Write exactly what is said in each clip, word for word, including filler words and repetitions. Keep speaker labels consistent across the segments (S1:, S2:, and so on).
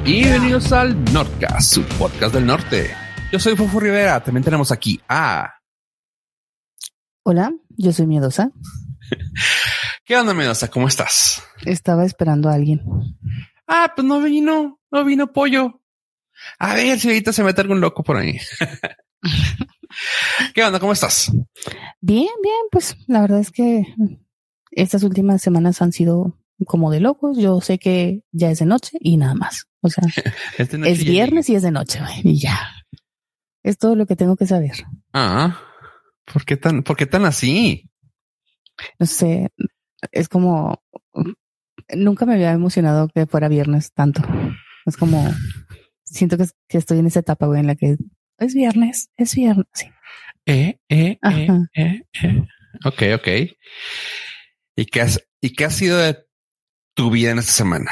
S1: Y bienvenidos al Nordcast, su podcast del norte. Yo soy Fofo Rivera. También tenemos aquí a...
S2: Hola, yo soy Miedosa.
S1: ¿Qué onda, Miedosa? ¿Cómo estás?
S2: Estaba esperando a alguien.
S1: Ah, pues no vino, no vino Pollo. A ver si ahorita se mete algún loco por ahí. ¿Qué onda? ¿Cómo estás?
S2: Bien, bien, pues la verdad es que estas últimas semanas han sido como de locos. Yo sé que ya es de noche y nada más. O sea, es, es viernes y es de noche, güey, y ya. Es todo lo que tengo que saber.
S1: Ah, ¿por qué tan, por qué tan así?
S2: No sé, es como nunca me había emocionado que fuera viernes tanto. Es como siento que, que estoy en esa etapa, güey, en la que es viernes, es viernes. Sí.
S1: Eh, eh, eh, eh, eh. Ok, ok. ¿Y qué has, y qué ha sido de tu vida en esta semana?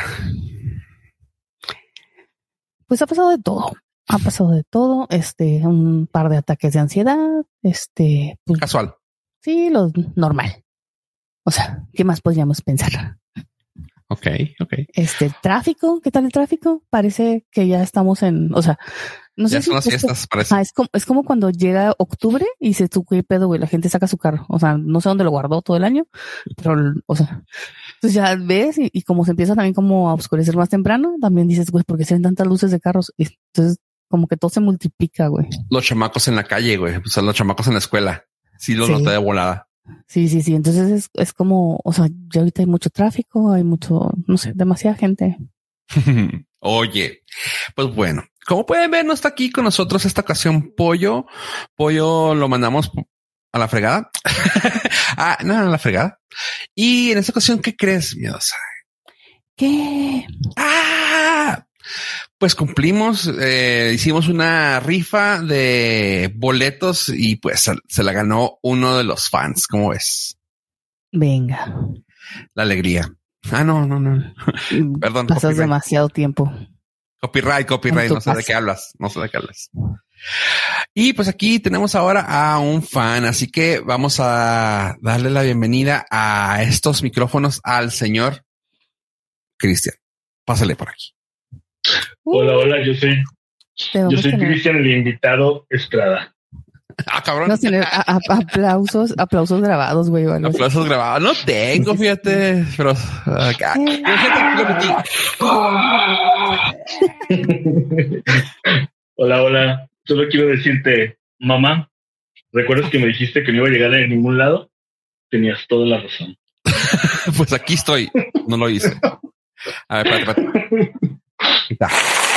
S2: Pues ha pasado de todo. Ha pasado de todo. Este, un par de ataques de ansiedad. Este,
S1: pues, casual.
S2: Sí, lo normal. O sea, ¿qué más podríamos pensar?
S1: Ok, ok.
S2: Este, tráfico, ¿qué tal el tráfico? Parece que ya estamos en, o sea, no
S1: ya
S2: sé
S1: son
S2: si
S1: las fiestas,
S2: esto,
S1: parece.
S2: Ah, es como, es como cuando llega octubre y se tuque pedo, güey, la gente saca su carro. O sea, no sé dónde lo guardó todo el año, pero, o sea, entonces ya ves y, y como se empieza también como a oscurecer más temprano, también dices, güey, ¿por qué se ven tantas luces de carros? Y entonces como que todo se multiplica, güey.
S1: Los chamacos en la calle, güey, pues son los chamacos en la escuela. Sí, lo sí. noté de volada.
S2: Sí, sí, sí. Entonces es, es como, o sea, ya ahorita hay mucho tráfico, hay mucho, no sé, demasiada gente.
S1: Oye, pues bueno, como pueden ver, no está aquí con nosotros esta ocasión Pollo. Pollo lo mandamos a la fregada. ah, no, a la fregada. Y en esta ocasión, ¿qué crees, Miedosa?
S2: ¿Qué?
S1: Ah, pues cumplimos, eh, hicimos una rifa de boletos y pues se la ganó uno de los fans. ¿Cómo ves?
S2: Venga.
S1: La alegría. Ah, no, no, no. Perdón.
S2: Pasas copyright. Demasiado tiempo.
S1: Copyright, copyright. No sé casa. de qué hablas. No sé de qué hablas. Y pues aquí tenemos ahora a un fan. Así que vamos a darle la bienvenida a estos micrófonos al señor Cristian. Pásale por aquí.
S3: Hola, hola. Yo soy, yo soy Cristian, el invitado Estrada.
S1: Ah, cabrón.
S2: No, tener a, a, aplausos, aplausos grabados, güey.
S1: Aplausos así. grabados. No tengo, fíjate, pero acá.
S3: Hola, hola. Solo quiero decirte, mamá, ¿recuerdas que me dijiste que no iba a llegar a ningún lado? Tenías toda la razón.
S1: Pues aquí estoy. No lo hice. A ver, espérate, espérate. Aquí está.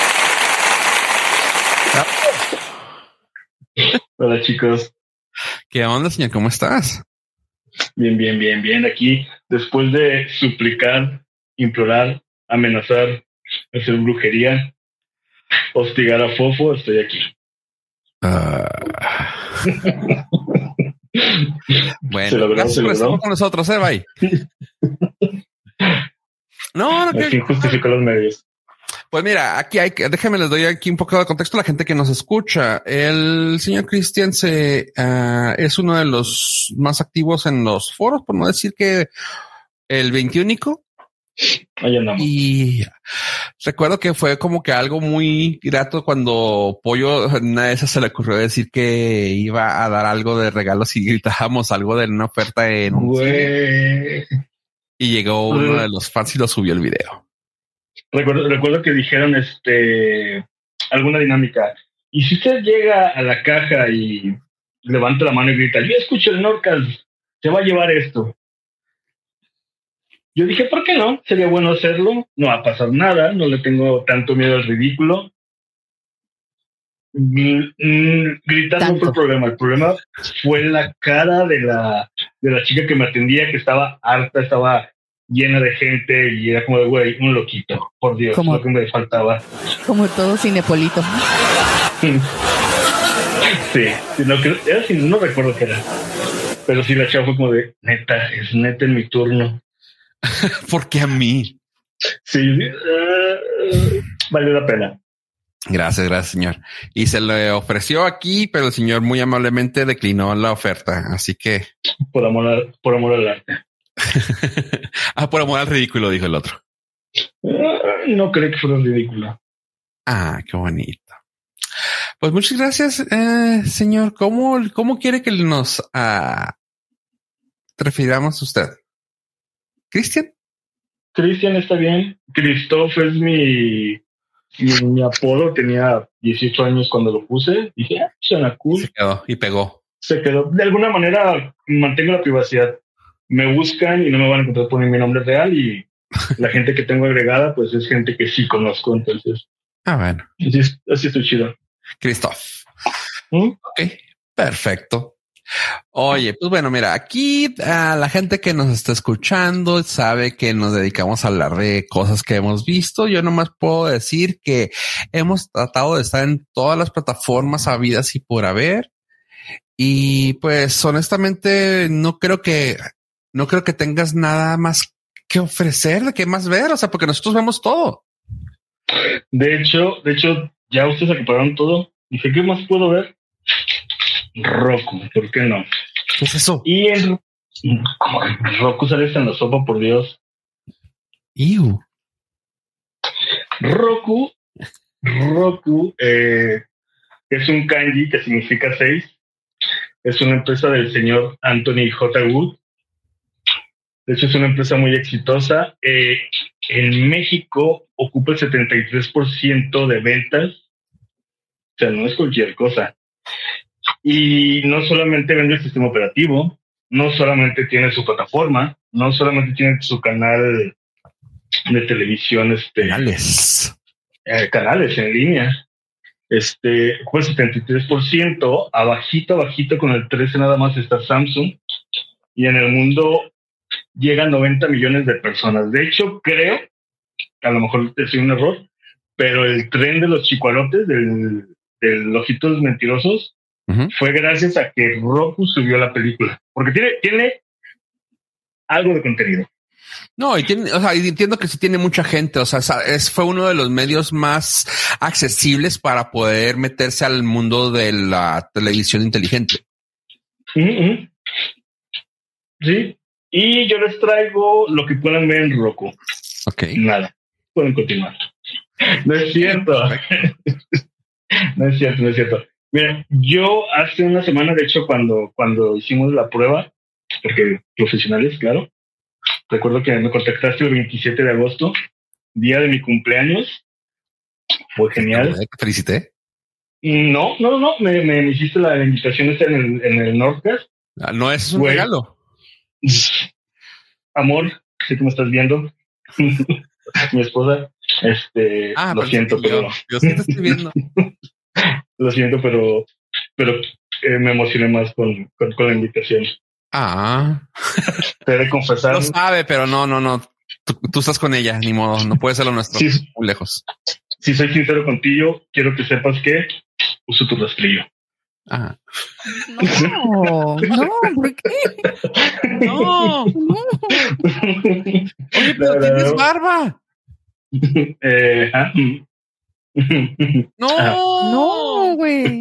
S3: Hola, chicos.
S1: ¿Qué onda, señor? ¿Cómo estás?
S3: Bien, bien, bien, bien. Aquí, después de suplicar, implorar, amenazar, hacer brujería, hostigar a Fofo, estoy aquí.
S1: Uh... bueno,
S3: se logró,
S1: gracias
S3: se
S1: por
S3: logró.
S1: estar con nosotros, ¿eh? Bye. No, no.
S3: ¿Quién justificó los medios?
S1: Pues mira, aquí hay que, déjenme les doy aquí un poco de contexto a la gente que nos escucha. El señor Cristian se uh, es uno de los más activos en los foros, por no decir que el veintiúnico.
S3: Ahí andamos.
S1: Y recuerdo que fue como que algo muy grato cuando Pollo, una de esas se le ocurrió decir que iba a dar algo de regalos y gritábamos algo de una oferta en un
S3: Güey.
S1: Y llegó uno de los fans y lo subió el video.
S3: Recuerdo, recuerdo que dijeron este alguna dinámica. Y si usted llega a la caja y levanta la mano y grita, yo escucho el Nordcast, se va a llevar esto. Yo dije, ¿por qué no? Sería bueno hacerlo. No va a pasar nada. No le tengo tanto miedo al ridículo. Mm, mm, gritar no fue el problema. El problema fue la cara de la, de la chica que me atendía, que estaba harta, estaba llena de gente y era como de, güey, un loquito. Por Dios, como, lo que me faltaba.
S2: Como todo Cinepolito.
S3: Sí, sí no, era, no recuerdo qué era. Pero sí, la chava fue como de, neta, es neta en mi turno.
S1: ¿Por qué a mí?
S3: Sí, uh, valió la pena.
S1: Gracias, gracias, señor. Y se le ofreció aquí, pero el señor muy amablemente declinó la oferta. Así que...
S3: Por amor, a, por amor al arte.
S1: ah, por amor al ridículo, dijo el otro.
S3: Uh, no creo que fuera ridículo.
S1: Ah, qué bonito. Pues muchas gracias, eh, señor. ¿Cómo, cómo quiere que nos uh, refiramos a usted? ¿Cristian?
S3: Cristian está bien. Christoph es mi, mi, mi apodo. Tenía dieciocho años cuando lo puse. Dije, ah, suena cool.
S1: Se quedó y pegó.
S3: Se quedó. De alguna manera mantengo la privacidad. Me buscan y no me van a encontrar por mi nombre real, y la gente que tengo agregada pues es gente que sí conozco. Entonces,
S1: ah, bueno.
S3: Así, así estoy chido.
S1: Christoph.
S3: ¿Mm?
S1: Ok, perfecto. Oye, pues bueno, mira, aquí a la gente que nos está escuchando sabe que nos dedicamos a hablar de cosas que hemos visto. Yo nomás puedo decir que hemos tratado de estar en todas las plataformas habidas y por haber. Y pues honestamente no creo que, no creo que tengas nada más que ofrecer, que más ver. O sea, porque nosotros vemos todo.
S3: De hecho, de hecho, ya ustedes acapararon todo. Dije, ¿qué más puedo ver? Roku, ¿por qué no?
S1: ¿Qué es eso?
S3: Y en ¿cómo que Roku sale en la sopa, por Dios?
S1: Iu.
S3: Roku, Roku eh, es un kanji que significa seis. Es una empresa del señor Anthony J. Wood. De hecho, es una empresa muy exitosa. Eh, en México ocupa el setenta y tres por ciento de ventas. O sea, no es cualquier cosa. Y no solamente vende el sistema operativo, no solamente tiene su plataforma, no solamente tiene su canal de televisión, este,
S1: canales,
S3: eh, canales en línea. Este, ocupa el setenta y tres por ciento, abajito, abajito con el trece nada más está Samsung. Y en el mundo llegan noventa millones de personas. De hecho, creo, a lo mejor es un error, pero el tren de los chicuarotes, del, del Ojitos Mentirosos, uh-huh, fue gracias a que Roku subió la película. Porque tiene, tiene algo de contenido.
S1: No, y tiene, o sea, y entiendo que sí tiene mucha gente. O sea, es, fue uno de los medios más accesibles para poder meterse al mundo de la televisión inteligente.
S3: Uh-huh. Sí. Y yo les traigo lo que puedan ver en Roku.
S1: Ok.
S3: Nada. Pueden continuar. No es cierto. No es cierto, no es cierto. Mira, yo hace una semana, de hecho, cuando, cuando hicimos la prueba, porque profesionales, claro, recuerdo que me contactaste el veintisiete de agosto, día de mi cumpleaños. Fue genial.
S1: ¿Te felicité?
S3: No, no, no, me, me hiciste la invitación esta en el, en el Nordcast.
S1: No, es un Güey. regalo.
S3: Amor, sé que me estás viendo. Mi esposa, este, ah, lo siento, pero
S1: yo, yo sí te estoy viendo.
S3: Lo siento, pero, pero eh, me emocioné más con, con, con la invitación.
S1: Ah,
S3: te he de confesar.
S1: Lo sabe, pero no, no, no. Tú, tú estás con ella, ni modo. No puede ser lo nuestro. Sí, muy lejos.
S3: Si soy sincero contigo, quiero que sepas que uso tu rastrillo.
S1: Ah.
S2: No, no, ¿por qué? No, no.
S1: Oye, pero no, tienes no. barba.
S3: Eh, ¿ah?
S1: No,
S3: ah.
S2: no, güey.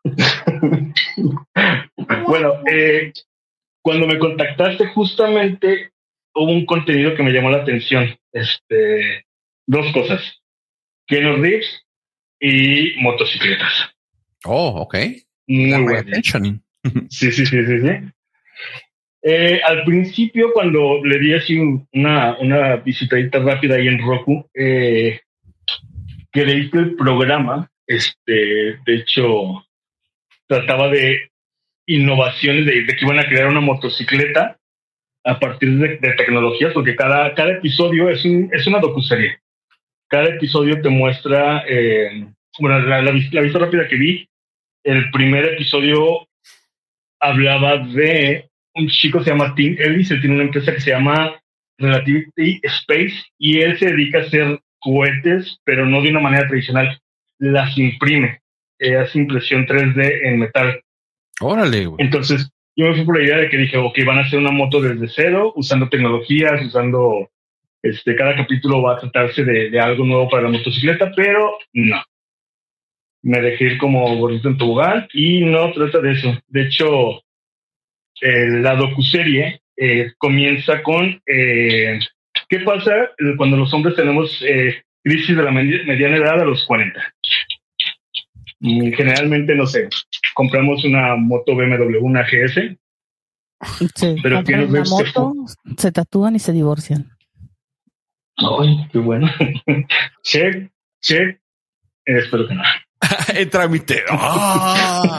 S3: Bueno, eh, cuando me contactaste, justamente hubo un contenido que me llamó la atención. Este, dos cosas: Keanu Reeves y motocicletas.
S1: Oh, ok.
S3: Muy bueno. Sí, sí, sí, sí, sí. Eh, al principio, cuando le di así una, una visitadita rápida ahí en Roku, eh, creí que el programa, este, de hecho, trataba de innovaciones, de, de que iban a crear una motocicleta a partir de, de tecnologías, porque cada, cada episodio es, un, es una docuserie. Cada episodio te muestra, eh, bueno, la, la, la vista rápida que vi, el primer episodio hablaba de un chico que se llama Tim Ellis. Él tiene una empresa que se llama Relativity Space y él se dedica a hacer cohetes, pero no de una manera tradicional. Las imprime, eh, hace impresión tres D en metal.
S1: Órale, güey.
S3: Entonces yo me fui por la idea de que dije, ok, van a hacer una moto desde cero, usando tecnologías, usando, este, cada capítulo va a tratarse de, de algo nuevo para la motocicleta, pero no. Me dejé ir como gordito en tobogán y no trata de eso. De hecho, eh, la docuserie eh, comienza con eh, ¿qué pasa cuando los hombres tenemos eh, crisis de la mediana edad a los cuarenta. Y generalmente, no sé, compramos una moto B M W, una G S.
S2: Sí,
S3: pero
S2: compran una moto, se tatúan y se divorcian.
S3: Ay, qué bueno. Check, check. Eh, espero que no.
S1: En trámite. Oh.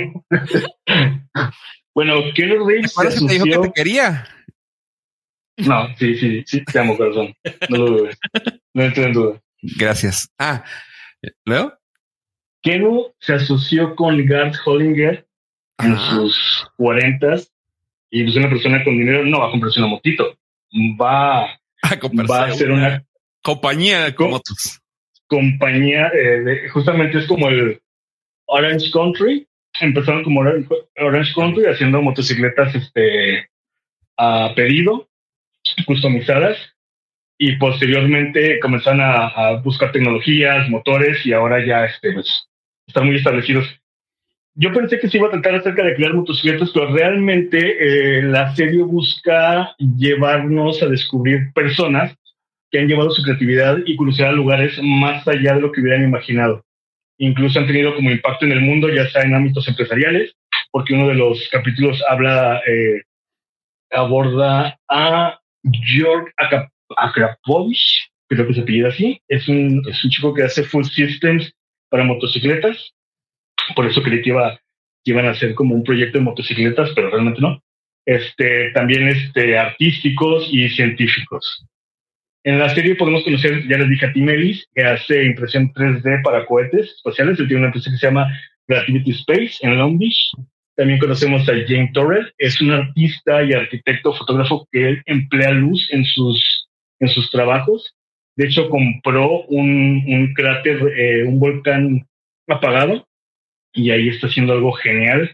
S3: Bueno, Keanu Reeves se asoció...
S1: te dijo que te quería?
S3: No, sí, sí, sí, te amo, corazón. No lo dudes. No estoy en duda.
S1: Gracias. Ah, ¿Leo?
S3: Keanu se asoció con Gerd Hollinger en ah. sus cuarentas y pues una persona con dinero no va a comprarse una motito. Va,
S1: a
S3: va a hacer una, una
S1: compañía de co- motos.
S3: Compañía, eh, de, justamente es como el Orange Country. Empezaron como Orange, Orange Country haciendo motocicletas este, a pedido, customizadas, y posteriormente comenzaron a, a buscar tecnologías, motores, y ahora ya este, pues, están muy establecidos. Yo pensé que se iba a tratar acerca de crear motocicletas, pero realmente eh, la serie busca llevarnos a descubrir personas que han llevado su creatividad y curiosidad a lugares más allá de lo que hubieran imaginado. Incluso han tenido como impacto en el mundo, ya sea en ámbitos empresariales, porque uno de los capítulos habla, eh, aborda a Georg Akrapovich, creo que se apellida así. Es un, es un chico que hace full systems para motocicletas. Por eso creí que, iba, que iban a hacer como un proyecto de motocicletas, pero realmente no. Este, también este, artísticos y científicos. En la serie podemos conocer, ya les dije a Tim Ellis, que hace impresión tres D para cohetes espaciales. Él tiene una empresa que se llama Creativity Space en Long Beach. También conocemos a Jane Torrell. Es un artista y arquitecto, fotógrafo que él emplea luz en sus, en sus trabajos. De hecho, compró un, un cráter, eh, un volcán apagado, y ahí está haciendo algo genial.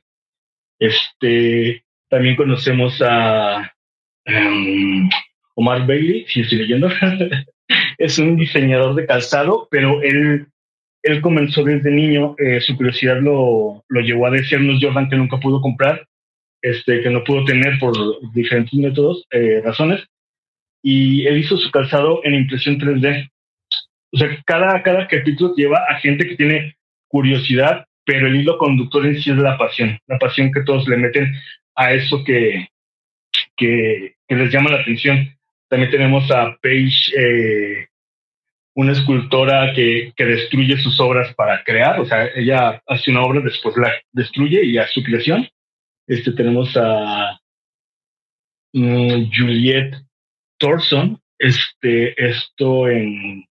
S3: Este, también conocemos a... Um, Omar Bailey, si estoy leyendo, es un diseñador de calzado, pero él, él comenzó desde niño, eh, su curiosidad lo, lo llevó a desear unos Jordan que nunca pudo comprar, este, que no pudo tener por diferentes métodos, eh, razones, y él hizo su calzado en impresión tres D. O sea, cada, cada capítulo lleva a gente que tiene curiosidad, pero el hilo conductor en sí es la pasión, la pasión que todos le meten a eso que, que, que les llama la atención. También tenemos a Paige, eh, una escultora que, que destruye sus obras para crear. O sea, ella hace una obra, después la destruye y hace su creación. Este, tenemos a um, Juliette Thorson. Este, esto en...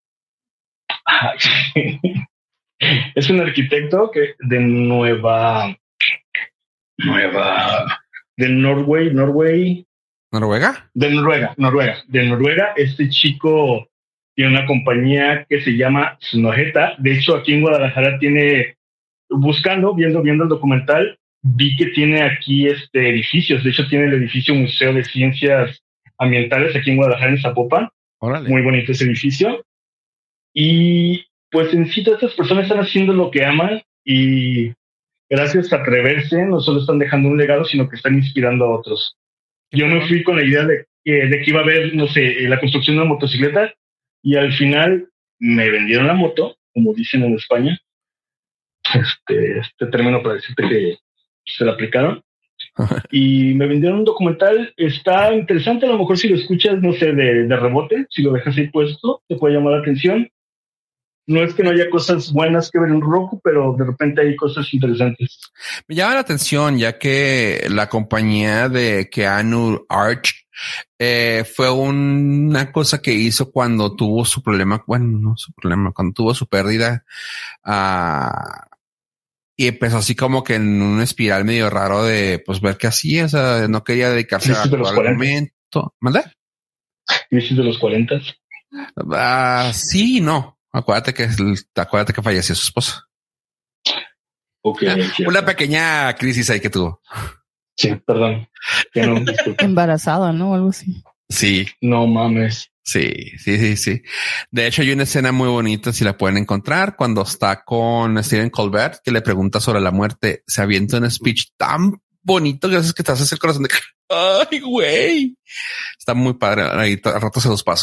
S3: es un arquitecto que de Nueva... Nueva... de Norway, Norway...
S1: ¿Noruega?
S3: De Noruega, Noruega. De Noruega, este chico tiene una compañía que se llama Snøhetta. De hecho, aquí en Guadalajara tiene, buscando, viendo, viendo el documental, vi que tiene aquí este edificios. De hecho, tiene el edificio Museo de Ciencias Ambientales aquí en Guadalajara, en Zapopan.
S1: Órale.
S3: Muy bonito ese edificio. Y pues en sí, todas estas personas están haciendo lo que aman y gracias a atreverse, no solo están dejando un legado, sino que están inspirando a otros. Yo me fui con la idea de, eh, de que iba a haber, no sé, la construcción de una motocicleta y al final me vendieron la moto, como dicen en España. Este, este término para decirte que se la aplicaron. Y me vendieron un documental. Está interesante, a lo mejor si lo escuchas, no sé, de, de rebote, si lo dejas ahí puesto, te puede llamar la atención. No es que no haya cosas buenas que ver en Roku, pero de repente hay cosas interesantes.
S1: Me llama la atención, ya que la compañía de Keanu Arch eh, fue una cosa que hizo cuando tuvo su problema, bueno, no su problema, cuando tuvo su pérdida, uh, y empezó así como que en una espiral medio raro de pues ver qué hacía, o sea, no quería dedicarse a al momento. ¿Manda?
S3: ¿Crisis de los cuarenta?
S1: Uh, sí, no. Acuérdate que, acuérdate que falleció su esposa.
S3: Okay,
S1: una, una pequeña crisis ahí que tuvo.
S3: Sí, perdón. No,
S2: embarazada, ¿no? Algo así.
S1: Sí.
S3: No mames.
S1: Sí, sí, sí, sí. De hecho, hay una escena muy bonita, si la pueden encontrar, cuando está con Stephen Colbert, que le pregunta sobre la muerte. Se avienta un speech tan bonito que haces que te haces el corazón de... ¡Ay, güey! Está muy padre. Ahí al rato se los paso.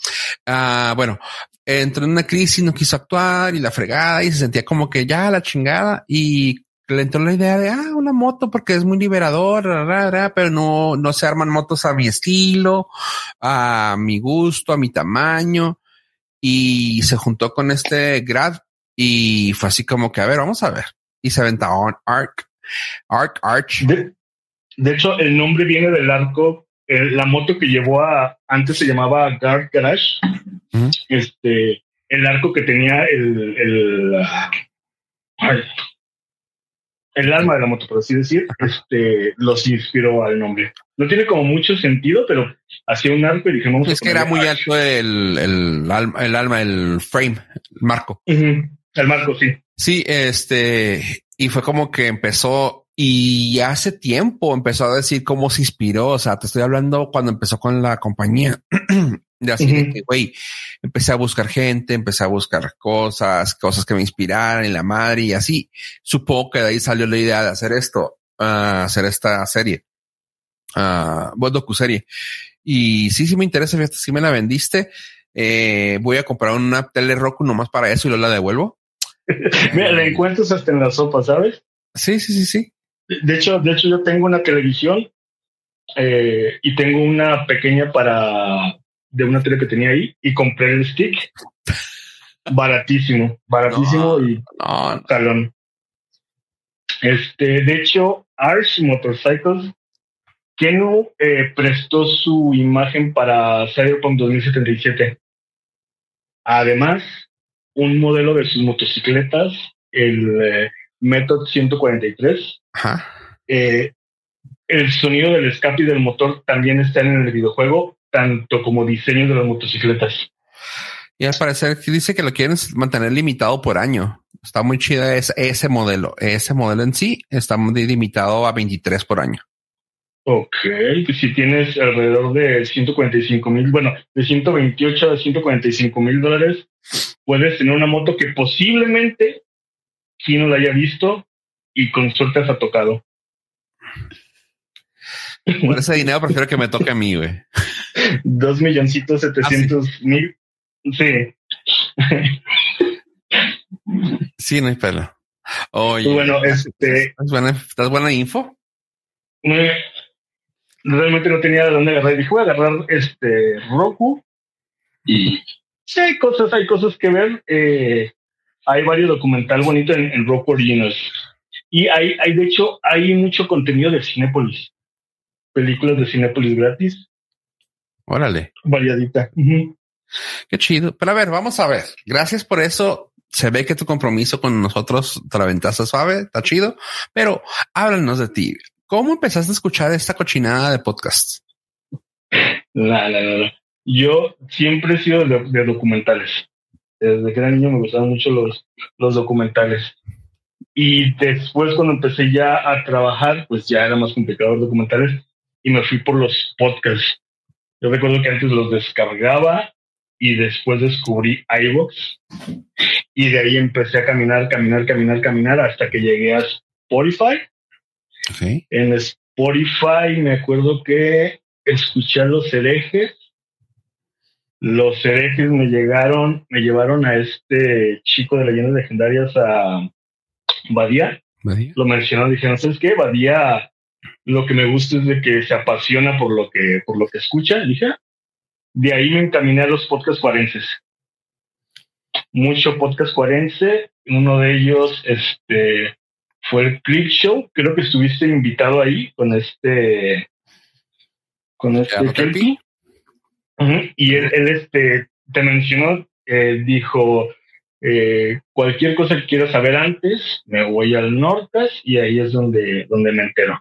S1: Uh, bueno, entró en una crisis, no quiso actuar y la fregada y se sentía como que ya la chingada y le entró la idea de, ah, una moto porque es muy liberador, ra, ra, ra, pero no, no se arman motos a mi estilo, a mi gusto, a mi tamaño. Y se juntó con este grad y fue así como que, a ver, vamos a ver. Y se aventaron Arc, Arc, Arch.
S3: De, de hecho, el nombre viene del arco, eh, la moto que llevó a, antes se llamaba Guard Garage. Uh-huh. Este, el arco que tenía el, el, ay, el alma de la moto, por así decir, este, los inspiró al nombre. No tiene como mucho sentido, pero hacía un arco y dijimos...
S1: Es que era muy alto el, el, alma, el alma, el frame, el marco.
S3: Uh-huh. El marco, sí.
S1: Sí, este, y fue como que empezó, y hace tiempo empezó a decir cómo se inspiró. O sea, te estoy hablando cuando empezó con la compañía. De así uh-huh. de que, güey, empecé a buscar gente, empecé a buscar cosas, cosas que me inspiraran y la madre y así. Supongo que de ahí salió la idea de hacer esto, uh, hacer esta serie, uh, bueno, docuserie. Y sí, sí me interesa, fíjate, sí me la vendiste. Eh, voy a comprar una tele Roku nomás para eso y luego la devuelvo.
S3: Mira, la encuentras hasta en la sopa, ¿sabes?
S1: Sí, sí, sí, sí.
S3: De hecho, de hecho yo tengo una televisión eh, y tengo una pequeña para... de una tele que tenía ahí y compré el stick baratísimo, baratísimo no, y
S1: no, no.
S3: talón. Este, de hecho, Arch Motorcycles, Kenu eh, prestó su imagen para Cyberpunk dos mil setenta y siete. Además, un modelo de sus motocicletas, el eh, Method ciento cuarenta y tres.
S1: Ajá.
S3: Eh, el sonido del escape y del motor también está en el videojuego, tanto como diseño de las motocicletas.
S1: Y al parecer dice que lo quieren mantener limitado por año. Está muy chida ese, ese modelo. Ese modelo en sí está limitado a veintitrés por año.
S3: Ok, pues si tienes alrededor de ciento cuarenta y cinco mil, bueno, de ciento veintiocho a ciento cuarenta y cinco mil dólares, puedes tener una moto que posiblemente quien no la haya visto y con suerte has tocado.
S1: Por ese dinero prefiero que me toque a mí, güey.
S3: Dos milloncitos setecientos ah, ¿sí? mil. Sí.
S1: Sí, no hay pelo. Oye,
S3: bueno, este.
S1: ¿Estás buena, ¿estás buena info?
S3: Realmente no tenía de dónde agarrar. Dije, voy a agarrar este Roku. Y sí, hay cosas, hay cosas que ver. Eh, hay varios documentales bonitos en, en Roku Originals. Y hay, hay, de hecho, hay mucho contenido de Cinépolis. Películas de Cinépolis gratis.
S1: Órale.
S3: Variadita. Uh-huh.
S1: Qué chido. Pero a ver, vamos a ver. Gracias por eso. Se ve que tu compromiso con nosotros te la aventaste suave. Está chido. Pero háblanos de ti. ¿Cómo empezaste a escuchar esta cochinada de podcasts?
S3: No, no, no, no. Yo siempre he sido de, de documentales. Desde que era niño me gustaban mucho los, los documentales. Y después cuando empecé ya a trabajar, pues ya era más complicado los documentales y me fui por los podcasts. Yo recuerdo que antes los descargaba y después descubrí iVoox y de ahí empecé a caminar, caminar, caminar, caminar hasta que llegué a Spotify.
S1: Okay.
S3: En Spotify me acuerdo que escuché a Los Herejes. Los Herejes me llegaron, me llevaron a este chico de Leyendas Legendarias, a Badía.
S1: ¿Badía?
S3: Lo mencionó, dijeron, ¿sabes qué? Badía, lo que me gusta es de que se apasiona por lo que, por lo que escucha. Dije, de ahí me encaminé a los podcasts cuarenses. Mucho podcast cuarense. Uno de ellos, este, fue el Clip Show. Creo que estuviste invitado ahí con este, con este Kelpie. Uh-huh. Y él, él, este, te mencionó, eh, dijo, eh, cualquier cosa que quieras saber antes, me voy al Norcas y ahí es donde, donde me entero.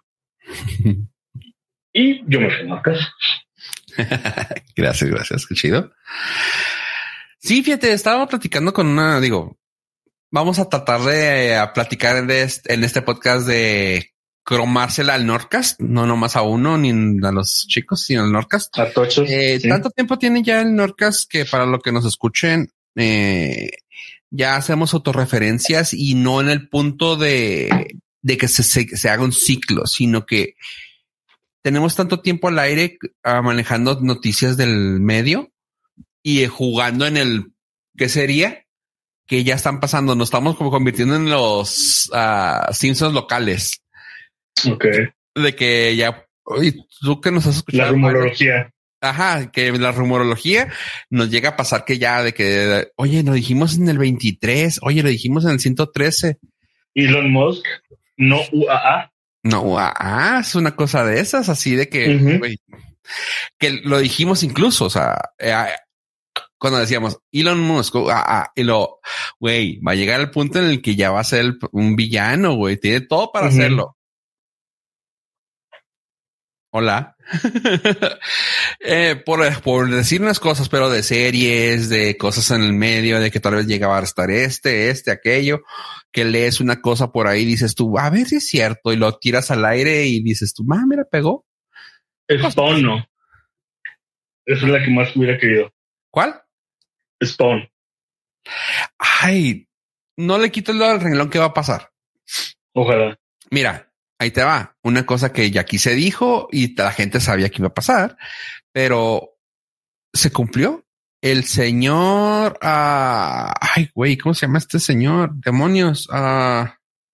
S3: Y yo me fui al Norcas.
S1: Gracias, gracias, qué chido. Sí, fíjate, estaba platicando con una, digo, vamos a tratar de a platicar de este, en este podcast de cromársela al Nordcast, no nomás a uno ni a los chicos, sino al Nordcast.
S3: A tochos.
S1: Eh,
S3: sí.
S1: Tanto tiempo tiene ya el Nordcast que para lo que nos escuchen, eh, ya hacemos autorreferencias y no en el punto de, de que se, se, se haga un ciclo, sino que tenemos tanto tiempo al aire uh, manejando noticias del medio y jugando en el, ¿qué sería? Que ya están pasando, nos estamos como convirtiendo en los uh, Simpsons locales.
S3: Ok.
S1: De que ya, oye, tú que nos has escuchado.
S3: La rumorología.
S1: Ajá, que la rumorología nos llega a pasar que ya de que, oye, lo dijimos en el veintitrés, oye, lo dijimos en el ciento trece.
S3: Elon Musk, no U A A.
S1: No, U A A es una cosa de esas, así de que,
S3: Uh-huh.
S1: güey, que lo dijimos incluso, o sea, eh, cuando decíamos Elon Musk, uh, uh, y lo, güey, va a llegar al punto en el que ya va a ser el, un villano, güey, tiene todo para uh-huh. hacerlo. Hola. eh, por, por decir unas cosas, pero de series, de cosas en el medio, de que tal vez llegaba a estar este, este, aquello, que lees una cosa por ahí, dices tú, a ver si es cierto, y lo tiras al aire y dices tú, ah, mira, pegó.
S3: Spawn, no. Esa es la que más hubiera querido.
S1: ¿Cuál?
S3: Spawn.
S1: Ay, no le quito el dedo al renglón que va a pasar.
S3: Ojalá.
S1: Mira, ahí te va. Una cosa que ya aquí se dijo y la gente sabía que iba a pasar, pero se cumplió. El señor, uh, ay, güey, ¿cómo se llama este señor? Demonios. Uh,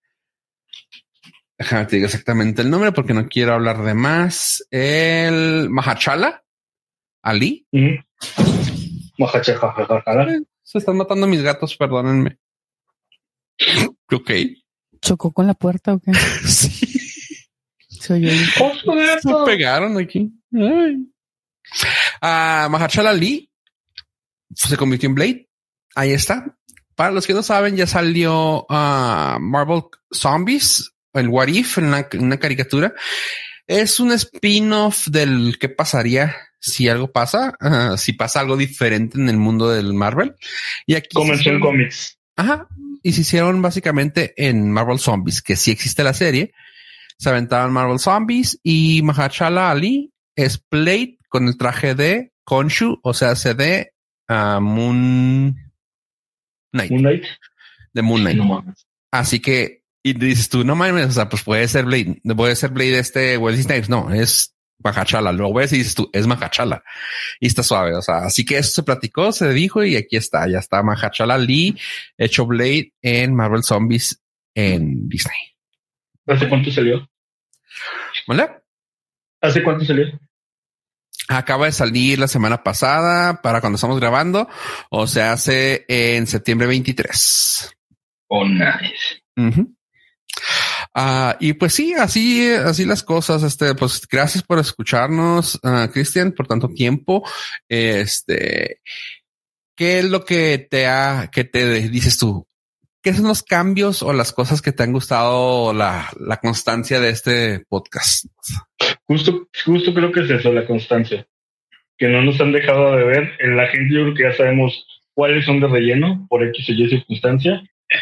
S1: déjame te digo exactamente el nombre porque no quiero hablar de más. El Mahershala Ali.
S3: Mm-hmm. Mahershala.
S1: Se están matando mis gatos, perdónenme. Ok.
S2: ¿Chocó con la puerta o qué?
S1: Sí.
S2: Se oyó.
S1: Se pegaron aquí. Ay. Uh, Mahershala Ali se convirtió en Blade. Ahí está. Para los que no saben, ya salió uh, Marvel Zombies, el What If, en una, una caricatura. Es un spin-off del qué pasaría si algo pasa, uh, si pasa algo diferente en el mundo del Marvel. Y aquí
S3: comenzó en cómics.
S1: Ajá. Y se hicieron básicamente en Marvel Zombies, que sí existe la serie. Se aventaban Marvel Zombies y Mahershala Ali es Blade con el traje de Khonshu, o sea, se de uh, Moon Knight.
S3: Moon Knight.
S1: De Moon Knight.
S3: No,
S1: así que, y dices tú, no mames, o sea, pues puede ser Blade, puede ser Blade este Wesley Snipes. No, es Mahershala. Luego ves y dices tú, es Mahershala. Y está suave, o sea, así que eso se platicó, se dijo y aquí está, ya está Mahershala Ali hecho Blade en Marvel Zombies en Disney.
S3: ¿Hace cuánto salió?
S1: ¿Vale?
S3: ¿Hace cuánto salió?
S1: Acaba de salir la semana pasada para cuando estamos grabando, o se hace en septiembre veintitrés.
S3: Oh, nice.
S1: Uh-huh. Uh, y pues sí, así, así las cosas. Este, pues gracias por escucharnos, uh, Cristian, por tanto tiempo. Este, ¿qué es lo que te ha, que te dices tú? ¿Qué son los cambios o las cosas que te han gustado, la, la constancia de este podcast?
S3: Justo, justo creo que es eso, la constancia. Que no nos han dejado de ver. En la gente yo creo que ya sabemos cuáles son de relleno por X o Y circunstancia.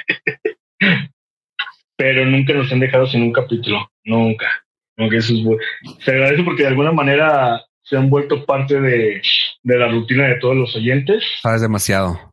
S3: Pero nunca nos han dejado sin un capítulo. Nunca. Aunque eso es bueno. Se agradece porque de alguna manera se han vuelto parte de, de la rutina de todos los oyentes.
S1: Sabes demasiado.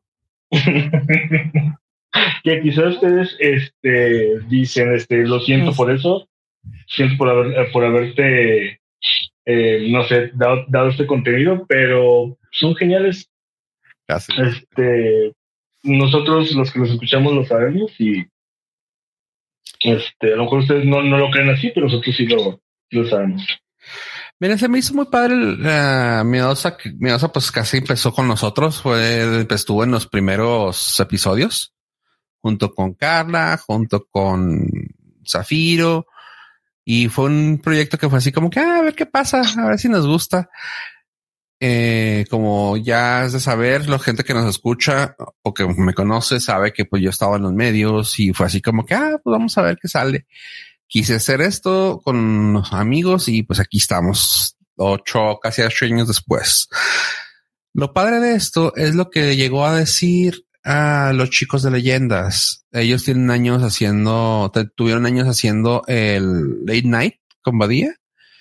S3: Que quizás ustedes este, dicen, este, lo siento sí. por eso, siento por, haber, por haberte, eh, no sé, dado, dado este contenido, pero son geniales.
S1: Gracias.
S3: Este, nosotros los que los escuchamos lo sabemos y este, a lo mejor ustedes no, no lo creen así, pero nosotros sí lo, lo sabemos.
S1: Miren, se me hizo muy padre. Uh, Miedosa, Miedosa pues casi empezó con nosotros, fue, estuvo en los primeros episodios. Junto con Carla, junto con Zafiro. Y fue un proyecto que fue así como que, ah, a ver qué pasa, a ver si nos gusta. Eh, como ya es de saber, la gente que nos escucha o que me conoce sabe que pues yo estaba en los medios y fue así como que, ah, pues vamos a ver qué sale. Quise hacer esto con los amigos y pues aquí estamos, ocho, casi ocho años después. Lo padre de esto es lo que llegó a decir a los chicos de leyendas. Ellos tienen años haciendo, tuvieron años haciendo el Late Night con Badía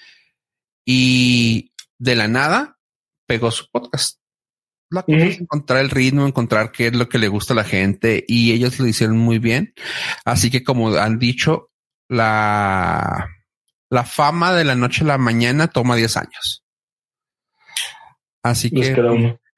S1: y de la nada pegó su podcast. La cosa es encontrar el ritmo, encontrar qué es lo que le gusta a la gente y ellos lo hicieron muy bien. Así que como han dicho, la, la fama de la noche a la mañana toma diez años. Así que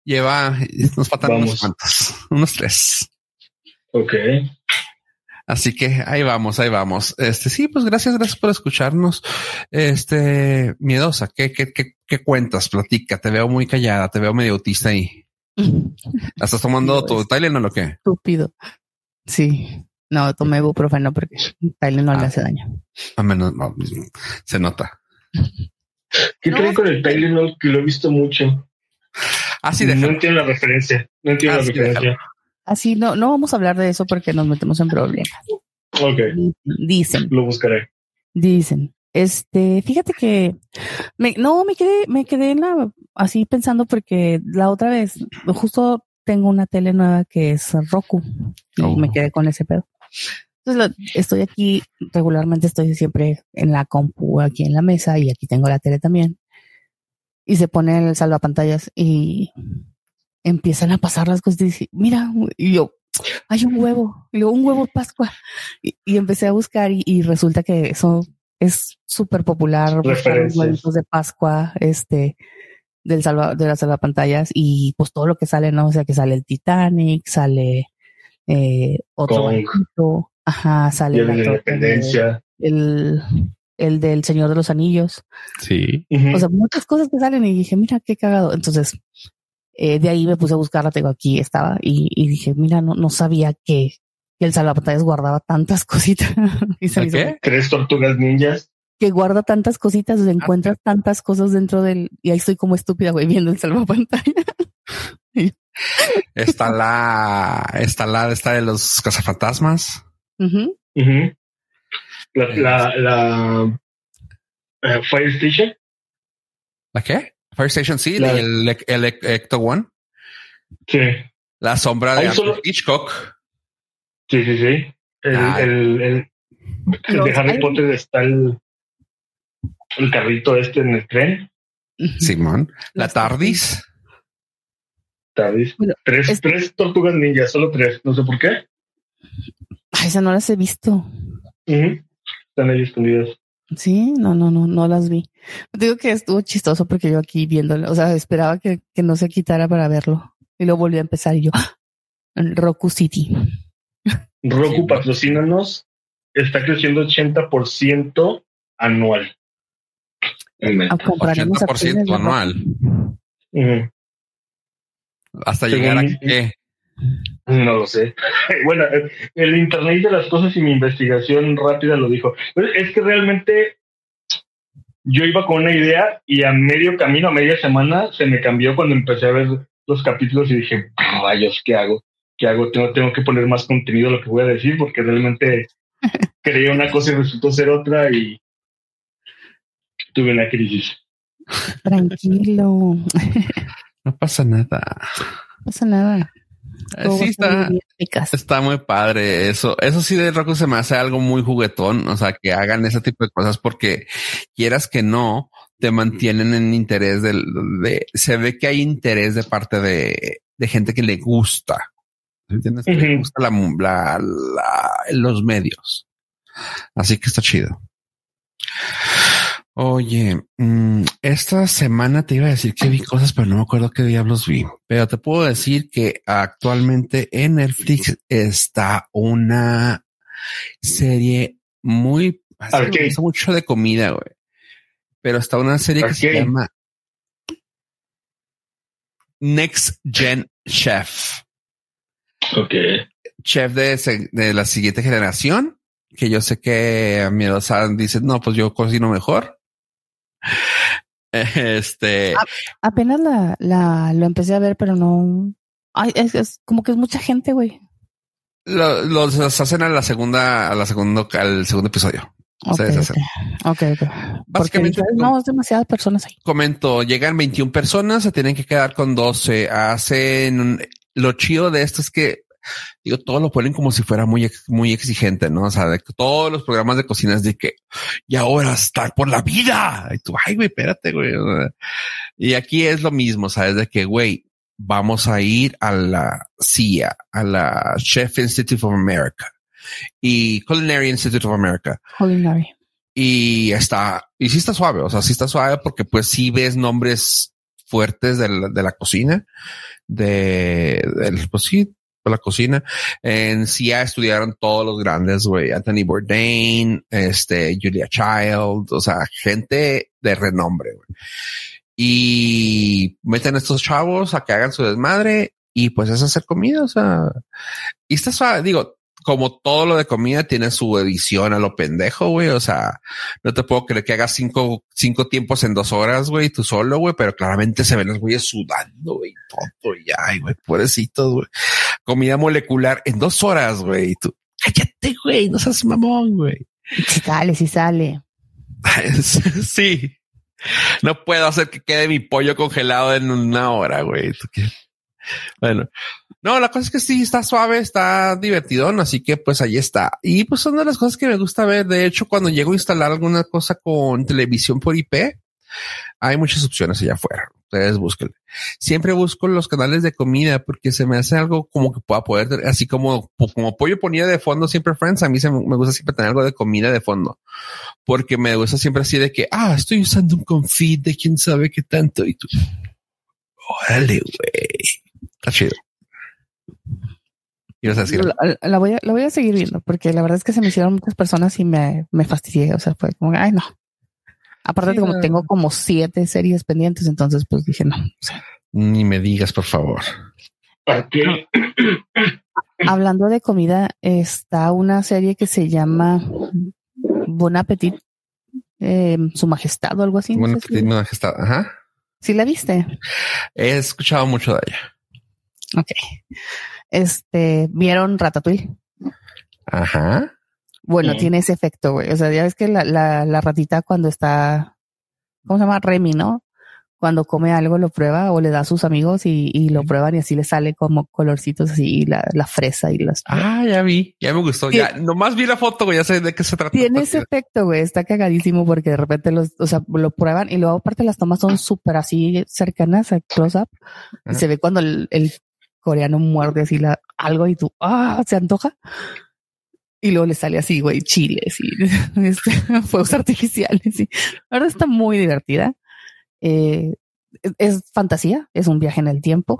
S1: Lleva, nos faltan
S3: Vamos.
S1: unos cuantos, unos tres.
S3: Ok.
S1: Así que ahí vamos, ahí vamos. Este, sí, pues gracias, gracias por escucharnos. Este, miedosa, ¿qué, qué, qué, qué cuentas? Platica, te veo muy callada, te veo medio autista ahí. ¿La estás tomando tu Tylenol o qué?
S2: Estúpido. Sí. No, tomé ibuprofeno porque Tylenol no
S1: Ah.
S2: le hace daño.
S1: A menos, no, se nota.
S3: ¿Qué
S2: No.
S3: creen con el Tylenol? Que lo he visto mucho.
S1: Así
S3: no
S1: déjalo.
S3: entiendo la referencia. No entiendo
S1: Así
S3: la referencia.
S1: déjalo.
S2: Así no, no vamos a hablar de eso porque nos metemos en problemas.
S3: Ok,
S2: Dicen,
S3: lo buscaré.
S2: dicen. Este, fíjate que me, no me quedé, me quedé en la, así pensando porque la otra vez justo tengo una tele nueva que es Roku y
S1: Oh.
S2: me quedé con ese pedo. Entonces lo- estoy aquí regularmente, estoy siempre en la compu aquí en la mesa y aquí tengo la tele también. Y se pone el salvapantallas y empiezan a pasar las cosas y dice, mira, y yo, hay un huevo, y luego un huevo de Pascua. Y, y empecé a buscar y, y resulta que eso es súper popular, buscar los
S3: Referencias.
S2: huevitos de Pascua, este, del salva, de las salvapantallas y pues todo lo que sale, ¿no? O sea, que sale el Titanic, sale eh, otro
S3: Kong.
S2: barquito, ajá, sale
S3: Día de
S2: la
S3: la
S2: torre
S3: Independencia.
S2: de- el, el del Señor de los Anillos.
S1: Sí.
S3: Ujú.
S2: O sea, muchas cosas que salen y dije, mira, qué cagado. Entonces, eh, de ahí me puse a buscarla, tengo aquí, estaba, y, y dije, mira, no, no sabía que, que el salvapantallas guardaba tantas cositas. Y se me hizo
S1: ¿Qué?
S3: Tres tortugas ninjas.
S2: que guarda tantas cositas, o sea, encuentras tantas cosas dentro del, y ahí estoy como estúpida, güey, viendo el salvapantalla.
S1: Está la, está la, está de los cazafantasmas.
S2: Ujú.
S3: Ujú. La, la, la eh, Fire Station.
S1: ¿La qué? Fire Station, sí,
S3: La-
S1: el, el, el Ecto One.
S3: Sí,
S1: La sombra de
S3: Ahí
S1: Alfred
S3: solo-
S1: Hitchcock.
S3: sí, sí, sí. El,
S1: Ah.
S3: el, el, el
S2: Los-
S3: de Harry
S2: hay-
S3: Potter está el, el carrito este en el tren.
S1: Simón. La
S2: Los-
S1: TARDIS.
S3: ¿Sabes?
S2: Bueno,
S3: tres,
S2: es-
S3: tres tortugas ninjas, solo tres. No sé por qué.
S2: Ay, esa no las he visto.
S3: Ujú. Están ahí escondidas.
S2: Sí, no, no, no, no las vi. Digo que estuvo chistoso porque yo aquí viéndolo, o sea, esperaba que, que no se quitara para verlo. Y luego volví a empezar y yo, ¡ah! En Roku City.
S3: Roku,
S1: Sí.
S3: patrocínanos. Está creciendo ochenta por ciento anual. El mes.
S2: Ah, compraremos
S1: ochenta por ciento
S2: acciones de Roku.
S1: anual.
S3: Ujú.
S1: Hasta
S3: Según
S1: llegar a
S3: mi-
S1: qué.
S3: No lo sé. Bueno, el Internet de las cosas y mi investigación rápida lo dijo. Pero es que realmente yo iba con una idea y a medio camino, a media semana, se me cambió cuando empecé a ver los capítulos y dije, rayos, ¿qué hago? ¿Qué hago? Tengo, tengo que poner más contenido a lo que voy a decir porque realmente creía una cosa y resultó ser otra y tuve una crisis.
S2: Tranquilo.
S1: No pasa nada.
S2: No pasa nada.
S1: Eh,
S2: Todo
S1: Sí
S2: va a
S1: está,
S2: salir bien, chicas.
S1: está muy padre eso. Eso sí de Roku se me hace algo muy juguetón. O sea, que hagan ese tipo de cosas porque quieras que no, te mantienen en interés del, de, se ve que hay interés de parte de, de gente que le gusta. ¿Entiendes? Que le
S3: Ujú.
S1: gusta la, la, la- los medios. Así que está chido. Oye, mm, esta semana te iba a decir que vi cosas, pero no me acuerdo qué diablos vi. Pero te puedo decir que actualmente en Netflix está una serie muy, así me
S3: Arcade.
S1: gusta mucho de comida, güey. Pero está una serie que se
S3: Arcade.
S1: llama Next Gen Chef.
S3: Ok.
S1: Chef de, se- de la siguiente generación, que yo sé que Miedosa dice, no, pues yo cocino mejor. Este,
S2: Apenas la, la, lo empecé a ver, pero no. Ay, es, es como que es mucha gente, güey.
S1: lo- los hacen a la segunda, a la segundo, al segundo episodio.
S2: Ok,
S1: Se deshacen.
S2: ok, ok. Porque
S1: Básicamente,
S2: dije, no, es demasiadas personas ahí.
S1: comento, llegan veintiuna personas, se tienen que quedar con doce, hacen, un- lo chido de esto es que, digo, todo lo ponen como si fuera muy, ex- muy exigente, ¿no? O sea, de que todos los programas de cocina es de que, y ahora estar por la vida. Y tú, ay, güey, espérate, güey. Y aquí es lo mismo, ¿sabes? De que, güey, vamos a ir a la C I A, a la Chef Institute of America y Culinary Institute of America.
S2: Culinary.
S1: Y está, y sí está suave, o sea, sí está suave porque pues sí ves nombres fuertes de la, de la cocina, de, del, pues sí, de la cocina. En C I A estudiaron todos los grandes, güey. Anthony Bourdain, este, Julia Child, o sea, gente de renombre, güey. Y meten a estos chavos a que hagan su desmadre y pues es hacer comida, o sea, y está suave, digo, como todo lo de comida tiene su edición a lo pendejo, güey. O sea, no te puedo creer que hagas cinco, cinco tiempos en dos horas, güey, tú solo, güey, pero claramente se ven los güeyes sudando, güey, todo y ay, güey, pobrecitos, güey. Comida molecular en dos horas, güey. Tú, cállate, güey, no seas mamón, güey.
S2: Sí sale, sí sale.
S1: Sí. No puedo hacer que quede mi pollo congelado en una hora, güey. Bueno, no, la cosa es que sí, está suave, está divertidón, así que pues ahí está. Y pues son de las cosas que me gusta ver. De hecho, cuando llego a instalar alguna cosa con televisión por I P, hay muchas opciones allá afuera. Ustedes búsquenle. Siempre busco los canales de comida porque se me hace algo como que pueda poder, así como, como pollo ponía de fondo siempre Friends. A mí se me, me gusta siempre tener algo de comida de fondo porque me gusta siempre así de que, ah, estoy usando un confit de quién sabe qué tanto y tú, órale, güey. Está chido. ¿Ibas a decir?
S2: La, la, voy a, la voy a seguir viendo porque la verdad es que se me hicieron muchas personas y me, me fastidié. O sea, fue como, ay, no. Aparte, sí, de como no. Tengo como siete series pendientes, entonces pues dije no. O sea,
S1: ni me digas, por favor.
S3: Okay.
S2: Hablando de comida, está una serie que se llama Bon Appetit, eh, Su Majestad o algo así.
S1: Bon
S2: no
S1: Appetit,
S2: si...
S1: Majestad. Ajá.
S2: ¿Sí la viste?
S1: He escuchado mucho de ella.
S2: Ok. Este, ¿vieron Ratatouille?
S1: Ajá.
S2: Bueno,
S3: sí.
S2: Tiene ese efecto, güey. O sea, ya ves que la, la, la ratita cuando está, ¿cómo se llama? Remy, ¿no? Cuando come algo lo prueba o le da a sus amigos y, y lo prueban y así le sale como colorcitos así, la, la fresa y las...
S1: Ah, ya vi, ya me gustó. Sí. Ya, nomás vi la foto, güey, ya sé de qué se trata.
S2: Tiene ese efecto, güey. Está cagadísimo porque de repente los, o sea, lo prueban y luego aparte las tomas son súper así cercanas a close-up y se ve cuando el, el coreano muerde así la, algo y tú, ah, se antoja. Y luego le sale así, güey, chiles y este, fuegos artificiales. Y la verdad está muy divertida. Eh, es, es fantasía, es un viaje en el tiempo.